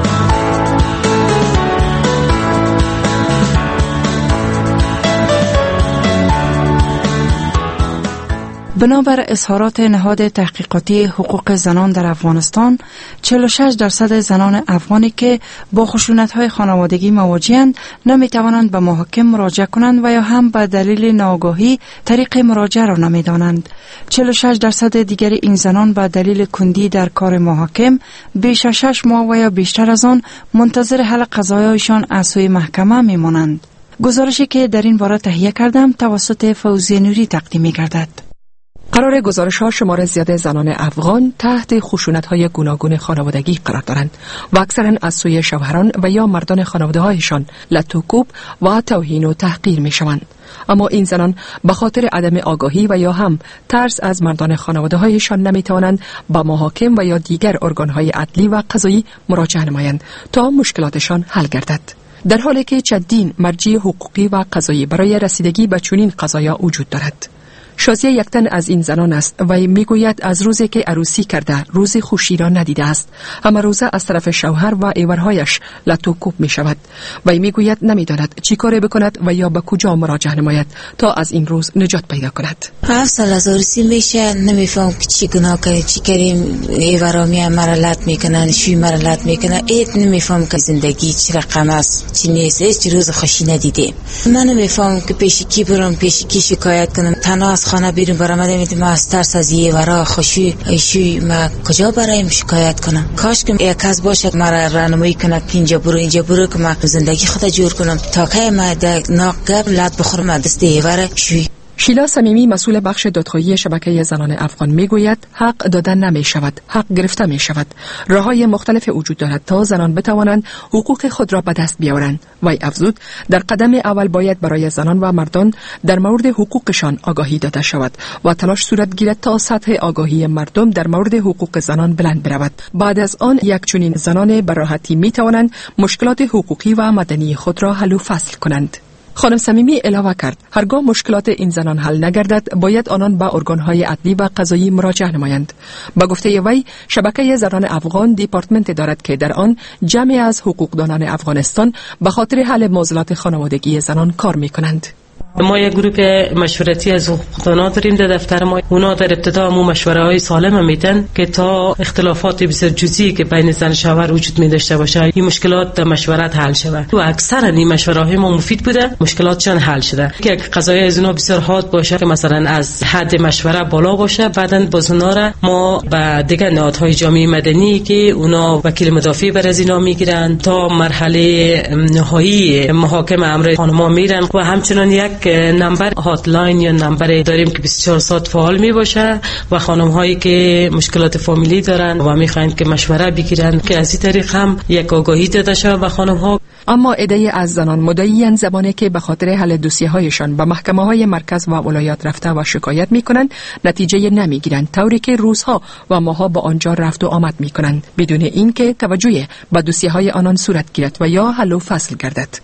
بنابر اظهارات نهاد تحقیقاتی حقوق زنان در افغانستان، چهل و شش درصد زنان افغانی که با خشونت‌های خانوادگی مواجه‌اند نمی‌توانند به محاکم مراجعه کنند و یا هم به دلیل ناآگاهی طریق مراجعه را نمی‌دانند. چهل و شش درصد دیگر این زنان به دلیل کندی در کار محاکم بیش از شش ماه و یا بیشتر از آن منتظر حل قضایایشان از سوی محکمه می‌مانند. گزارشی که در این باره تهیه کردم توسط فوزی نوری تقدیم می‌گردد. قرار گزارش ها شمار زیاد زنان افغان تحت خشونت های گوناگون خانوادگی قرار دارند و اکثرا از سوی شوهران و یا مردان خانواده هایشان لطوکوب و توهین و تحقیر می شوند. اما این زنان به خاطر عدم آگاهی و یا هم ترس از مردان خانواده هایشان نمی توانند با محاکم و یا دیگر ارگان های عدلی و قضایی مراجعه نمایند تا مشکلاتشان حل گردد. در حالی که چندین مرجع حقوقی و قضایی برای رسیدگی به چنین قضایا وجود دارد. شازیه یک تن از این زنان است و میگوید از روزی که عروسی کرده روز خوشی را ندیده است. همه روزه از طرف شوهر و ایورهایش لطوکوب می شود و میگوید نمیداند چی کار بکند و یا به کجا مراجعه نماید تا از این روز نجات پیدا کند. هفت سال از عروسی میشه نمیفهم که چی گناه کردیم چی کردیم. ایورا میان مرا لط میکنن، شوی مرا لط میکنن. ایت نمیفهم که زندگی چی رقم است چی نیست. هیچ روز خوشی ندیدیم. من نمیفهم که پیش کی برم پیش کی شکایت کنم. تنها خانه بیرون برآمده میتونم از ترس از یه ورا خوشی ایشوی ما کجا برایم شکایت کنم. کاش که یک کس باشد مرا راهنمایی کند که اینجا برو اینجا برو که ما زندگی خود جور کنم تا که ما در ناق گب لط بخورم دست یه ورا شوی. شیلا صمیمی مسئول بخش دادخواهی شبکه زنان افغان میگوید حق دادن نمی شود، حق گرفته می شود. راههای مختلف وجود دارد تا زنان بتوانند حقوق خود را به دست بیاورند. وی افزود در قدم اول باید برای زنان و مردان در مورد حقوقشان آگاهی داده شود و تلاش صورت گیرد تا سطح آگاهی مردم در مورد حقوق زنان بلند برود. بعد از آن یک چنین زنان به راحتی می توانند مشکلات حقوقی و مدنی خود را حل و فصل کنند. خانم صمیمی علاوه کرد هرگاه مشکلات این زنان حل نگردد باید آنان به ارگان‌های عدلی و قضایی مراجعه نمایند. با گفته وی شبکه زنان افغان دیپارتمنت دارد که در آن جمعی از حقوقدانان افغانستان به خاطر حل معضلات خانوادگی زنان کار می‌کنند. ما یک گروه مشورتی از حقوقدانان داریم در دفتر ما. اونا در ابتدا مو مشوره های سالم میدن که تا اختلافات بسیار جزئی که بین زن و شوهر وجود می داشته باشه این مشکلات در مشورت حل شود و اکثرا این مشوره های ما مفید بوده، مشکلاتشان حل شده. که قضایا از اونا بسیار حاد باشه که مثلا از حد مشوره بالا باشه بعدن باز اونا را ما به دیگر نهادهای جامعه مدنی که اونا وکیل مدافع بر از اینا میگیرن تا مرحله نهایی محاکمه امر خانما میرن و همچنین یک نمبر هاتلاین یا نمبر داریم که بیست و چهار ساعت فعال می باشه و خانم هایی که مشکلات فامیلی دارن و میخواین که مشوره بگیرن که از این طریق هم یک آگاهی داده شود به خانم ها. اما عده‌ای از زنان مدعیان زمانی که به خاطر حل دوسیه هایشان به محکمه های مرکز و ولایات رفته و شکایت می کنند نتیجه نمی گیرند، طوری که روزها و ماها با آنجا رفت و آمد می کنند بدون اینکه توجه به دوسیه های آنان صورت گیرد و یا حل و فصل گردد.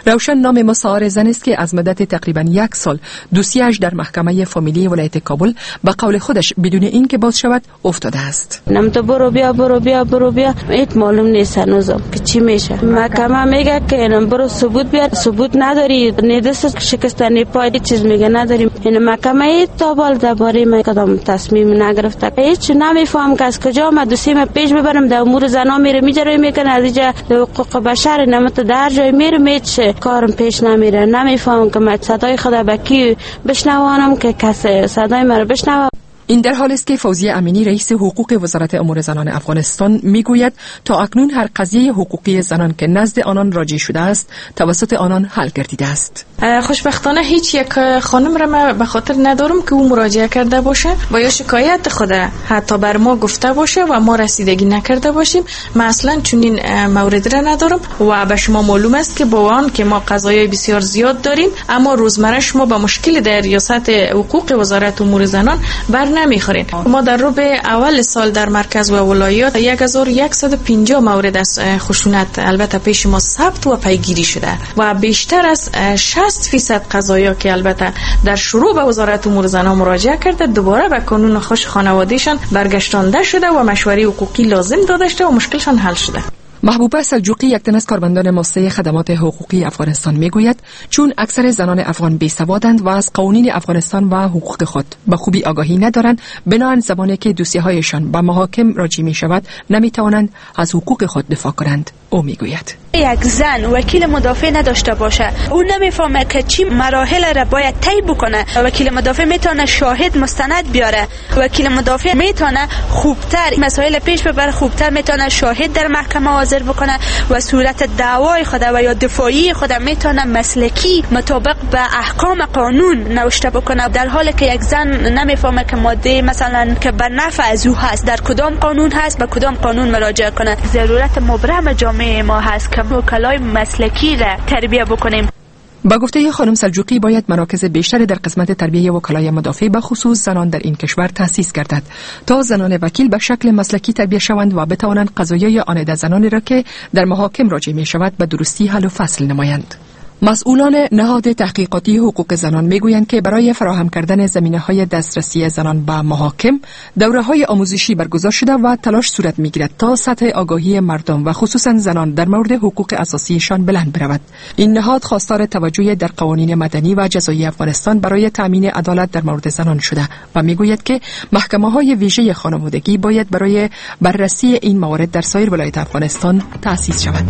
روشن نام مستعار زن است که از مدت تقریبا یک سال دوسیه‌اش در محکمه فامیلی ولایت کابل به قول خودش بدون این که باز شود افتاده است. نم تو برو بیا برو بیا برو بیا ایت معلوم نیست هنوزم که چی میشه. محکمه میگه که اینم برو ثبوت بیار، ثبوت نداری، ندست شکستنی پای چیز میگه نداریم. این محکمه تا بال درباره من کدام تصمیم نگرفته. هیچ نمیفهم که از کجا ما دوسیه پیش ببرم در امور زنا میره میجره میکنه از اینجا حقوق بشر نمت در جای میره میچه کارم پیش نمیره. نمیفهم که من صدای خدا به کی بشنوانم که کسی صدای مرا بشنوه. این در حال است که فوزیه امینی رئیس حقوق وزارت امور زنان افغانستان میگوید تا اکنون هر قضیه حقوقی زنان که نزد آنان راجع شده است توسط آنان حل گردیده است. خوشبختانه هیچ یک خانم را من به خاطر ندارم که او مراجعه کرده باشه و یا شکایت خود حتی بر ما گفته باشه و ما رسیدگی نکرده باشیم. من اصلا چنین مورد را ندارم و به شما معلوم است که با آن که ما قضایای بسیار زیاد داریم اما روزمره شما با مشکل در ریاست حقوق وزارت امور زنان بر نمیخورین. ما در ربع اول سال در مرکز و ولایات یک هزار و صد و پنجاه مورد از خشونت البته پیش ما ثبت و پیگیری شده و بیشتر از شصت فیصد قضایا که البته در شروع به وزارت امور زنان مراجعه کرده دوباره به قانون خوش خانوادهشان برگشتانده شده و مشوره حقوقی لازم داده شده و مشکلشان حل شده. محبوبه سلجوقی یک تن از کارمندان مؤسسه خدمات حقوقی افغانستان میگوید چون اکثر زنان افغان بیسوادند و از قوانین افغانستان و حقوق خود به خوبی آگاهی ندارند، بنابراین زمانی که دوسیه‌هایشان به محاکم راجع می شود نمیتوانند از حقوق خود دفاع کنند. او میگوید یک زن وکیل مدافع نداشته باشه اون نمیفهمه که چی مراحل را باید طی بکنه. وکیل مدافع میتونه شاهد مستند بیاره، وکیل مدافع میتونه خوبتر مسائل پیش ببره، خوبتر میتونه شاهد در محکمه حاضر بکنه و صورت دعوای خود و یا دفاعی خود میتونه مسلکی مطابق به احکام قانون نوشته بکنه، در حالی که یک زن نمیفهمه که ماده مثلا که به نفع از او هست در کدام قانون هست به کدام قانون مراجعه کنه. ضرورت مبرم جامعه ما هست که وکلای مسلکی را تربیه بکنیم. با گفته خانم سلجوقی باید مراکز بیشتری در قسمت تربیه وکلای مدافع به خصوص زنان در این کشور تأسیس گردد تا زنان وکیل به شکل مسلکی تربیه شوند و بتوانند قضایای آنده زنانی را که در محاکم راجع می شود به درستی حل و فصل نمایند. مسئولان نهاد تحقیقاتی حقوق زنان میگویند که برای فراهم کردن زمینه‌های دسترسی زنان به محاکم دوره‌های آموزشی برگزار شده و تلاش صورت می‌گیرد تا سطح آگاهی مردم و خصوصا زنان در مورد حقوق اساسیشان بلند برود. این نهاد خواستار توجه در قوانین مدنی و جزایی افغانستان برای تامین عدالت در مورد زنان شده و میگوید که محکمه‌های ویژه خانوادگی باید برای بررسی این موارد در سایر ولایات افغانستان تأسیس شود.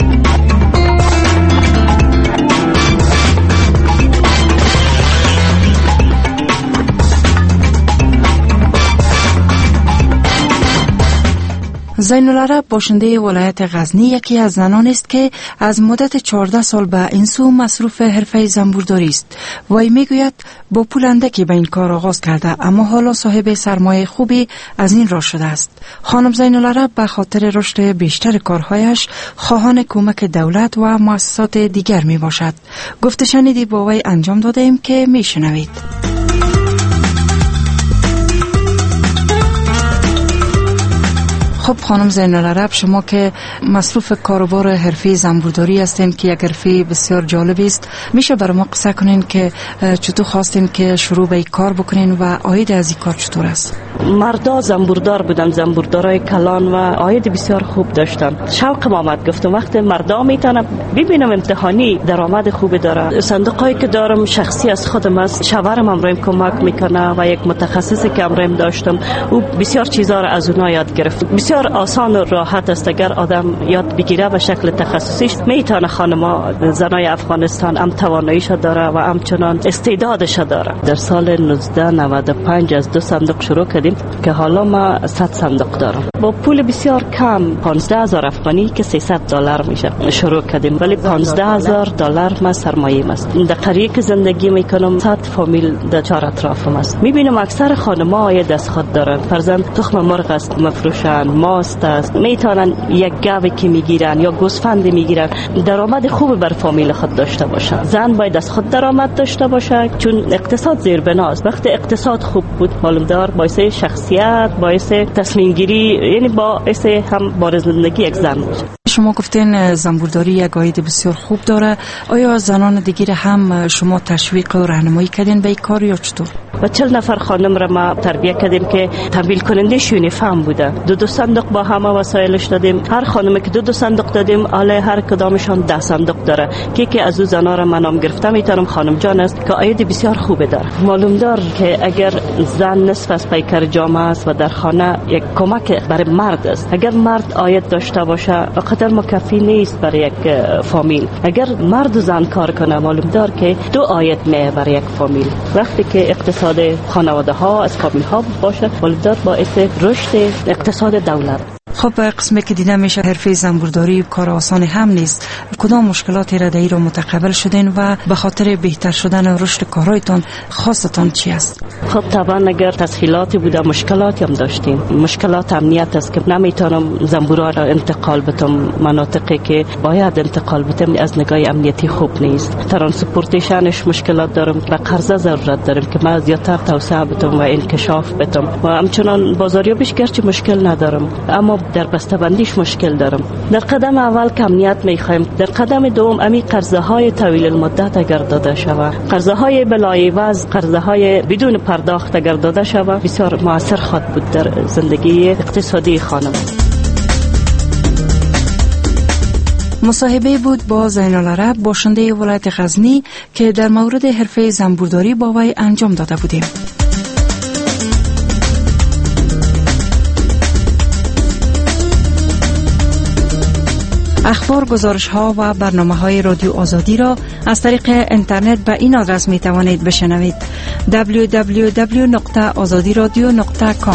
زین العرب باشنده ولایت غزنی یکی از زنان است که از مدت چهارده سال به این سو مصروف حرفه زنبورداری است. وی میگوید با پول اندکی به این کار آغاز کرده اما حالا صاحب سرمایه خوبی از این راه شده است. خانم زین العرب به خاطر رشد بیشتر کارهایش خواهان کمک دولت و مؤسسات دیگر می باشد. گفته شنیدی با وی انجام داده ایم که می شنوید. خب خانم زین العرب، شما که مصروف کاروبار حرفی زنبورداری هستین که یک حرفه بسیار جالبی است، میشه برای ما قصه کنین که چطور خواستین که شروع به این کار بکنین و عاید از این کار چطور است؟ مردا زنبوردار بودن، زنبوردارای کلان و عاید بسیار خوب داشتن. شوقم آمد، گفتم وقت مردا میتونم ببینم امتحانی درآمد خوبی داره. صندوقایی که دارم شخصی از خودم است، شوهرم امرایم کمک میکنه و یک متخصصی که امرایم داشتم او بسیار چیزا را از اونها یاد گرفت. بسیار آسان و راحت است اگر آدم یاد بگیره به شکل تخصصیش میتونه. خانما زنای افغانستان هم تواناییش داره و همچنان استعدادش داره. در سال نوزده نود و پنج از دو صندوق شروع کردیم که حالا ما صد صندوق دارم. با پول بسیار کم پانزده هزار افغانی که سیصد دلار میشه شروع کردیم، ولی پانزده هزار دلار ما سرمایه است. در قریه که زندگی میکنم صد فامیل در چهار اطرافم است. میبینم اکثر خانما عاید از خود دارن. فرزند تخم مرغ است مفروشن، ماست است، میتونن یک گاوی که میگیرن یا گوسفند میگیرن درآمد خوب بر فامیل خود داشته باشن. زن باید از خود درآمد داشته باشه چون اقتصاد زیربناست. وقتی اقتصاد خوب بود معلوم دار باعث شخصیت، باعث تصمیم گیری، یعنی باعث هم بار زندگی یک زن بود. شما گفتین زنبورداری یک عاید بسیار خوب داره. آیا زنان دیگر هم شما تشویق و راهنمایی کردین به این کار یا چطور؟ و چل نفر خانم را ما تربیت کردیم که تمویل کننده یونیفرم بوده. دو دو صندوق با همه وسایلش دادیم. هر خانمی که دو دو صندوق دادیم، حالا هر کدامشان ده صندوق داره. که که از او زنا را من نام گرفتم میتونم خانم جان است که عاید بسیار خوبه داره. معلوم دار که اگر زن نصف از پیکر جامعه است و در خانه یک کمک برای مرد است. اگر مرد عاید داشته باشه قدر مکفی نیست برای یک فامیل. اگر مرد و زن کار کنه معلوم دار که دو عاید می برای یک فامیل. وقتی که اقتصاد خانواده ها از فامیل ها باشه معلوم دار باعث رشد اقتصاد دولت. خب قسمی که دیده میشه حرفه زنبورداری کار آسان هم نیست. کدام مشکلاتی را در را متقبل شدین و به خاطر بهتر شدن و رشد کارهایتان خاصتان چی است؟ خب طبعا اگر تسهیلاتی بوده مشکلاتی هم داشتیم. مشکلات امنیت است که نمیتونم زنبورا را انتقال بدم مناطقی که باید انتقال بدم از نگاه امنیتی خوب نیست. ترانسپورتیشنش مشکلات دارم و قرضه ضرورت دارم که ما زیادتر توسعه بدم و انکشاف بدم و همچنان بازاریابیش گرچه مشکل ندارم اما در بسته‌بندیش مشکل دارم. در قدم اول کمیت میخوایم، در قدم دوم امی قرضه های طویل المدت اگر داده شود، قرضه های بلایوز، قرضه های بدون پرداخت اگر داده شود بسیار موثر خواهد بود در زندگی اقتصادی خانم. مصاحبه بود با زین العرب باشنده ولایت غزنی که در مورد حرفه زنبورداری با وی انجام داده بودیم. اخبار، گزارش ها و برنامه های رادیو آزادی را از طریق اینترنت به این آدرس می توانید بشنوید: دبلیو دبلیو دبلیو نقطه آزادی رادیو نقطه کام.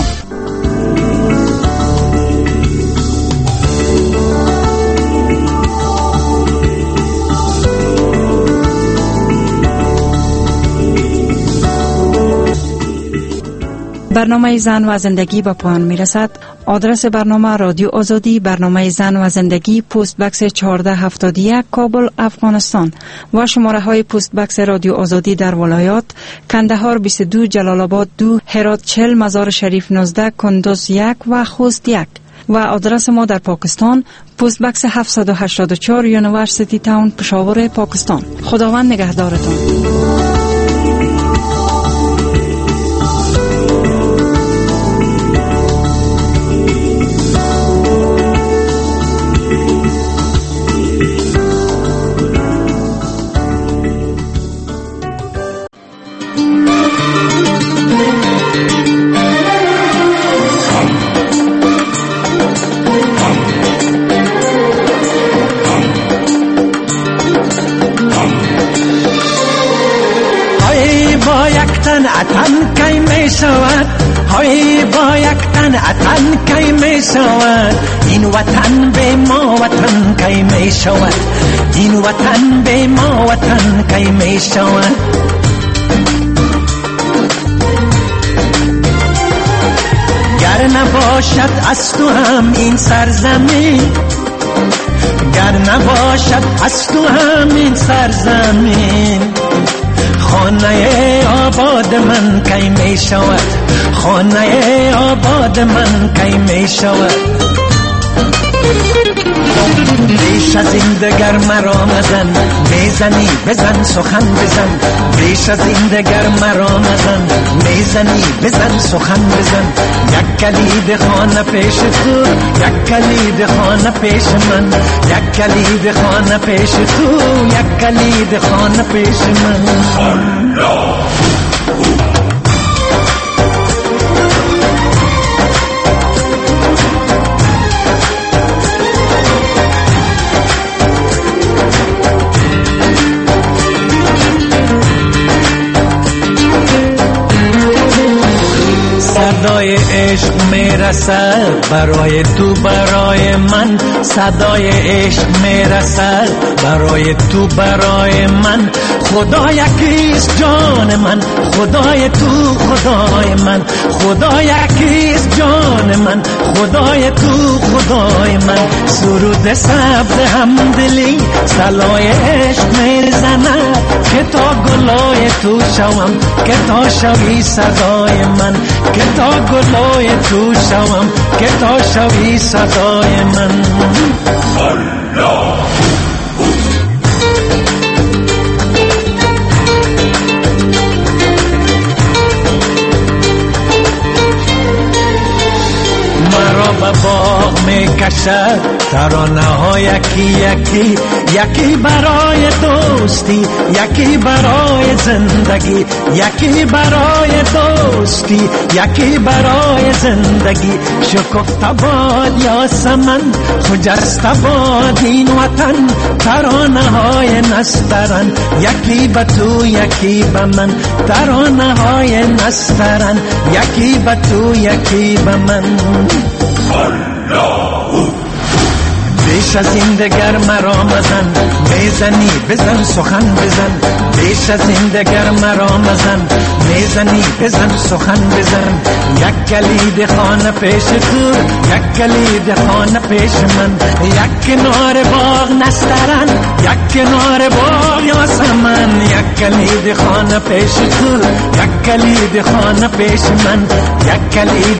برنامه زن و زندگی به پایان می رسد. آدرس برنامه رادیو آزادی، برنامه زن و زندگی، پست بکس چهارده هفتاد و یک، کابل، افغانستان و شماره های پست بکس رادیو آزادی در ولایات: کندهار بیست و دو، جلال آباد دو، هرات چهل، مزار شریف نوزده، کندوز یک و خوست یک. و آدرس ما در پاکستان: پست بکس هفتصد و هشتاد و چهار، یونیورسیتی تاون، پشاور، پاکستان. خداوند نگهدارتان. اتن کی می شود، های با یک تن اتن کی می شود، این وطن به ما وطن کی می شود، این وطن به ما وطن کی می شود. گر نباشد از تو هم این سرزمین، گر نباشد از تو هم این سرزمین، خانه آباد من کی می شود، خانه آباد من کی می شود. بیش از این دگر مرا مزن، میزنی بزن سخن بزن، بیش از این دگر مرا مزن، میزنی بزن سخن بزن. یک کلید خانه پیش تو، یک کلید خانه پیش من، یک کلید خانه پیش تو، یک کلید خانه پیش من. صدای عشق میرسد برای تو برای من، صدای عشق میرسد برای تو برای من. خدا یکیست جان من، خدای تو خدای من، خدا یکیست جان من، خدای تو صدای من، سرود سبز همدلی سلای عشق میزند که تا گلای تو شوم، که تا شوی صدای من، که تا گلای تو شوم، که تا شوی صدای من. الله مرا به باغ می کشد ترانه ها یکی یکی، یکی برای دوستی، یکی برای زندگی، یکی برای دوستی، یکی برای زندگی. شکفته باد یاسمن، خجسته باد این وطن، ترانه های نسترن، یکی به تو یکی به من، ترانه های نسترن، یکی به تو یکی به من. الله بیش از این دگر مرا مزن، میزنی بزن سخن بزن، بیش از این دگر مرا مزن، میزنی بزن سخن بزن. یک کلید خانه پیش تو، یک کلید خانه پیش من، یک کنار باغ نسترن، یک کنار باغ یاسمن، یک کلید خانه پیش تو، یک کلید خانه پیش من، یک کلید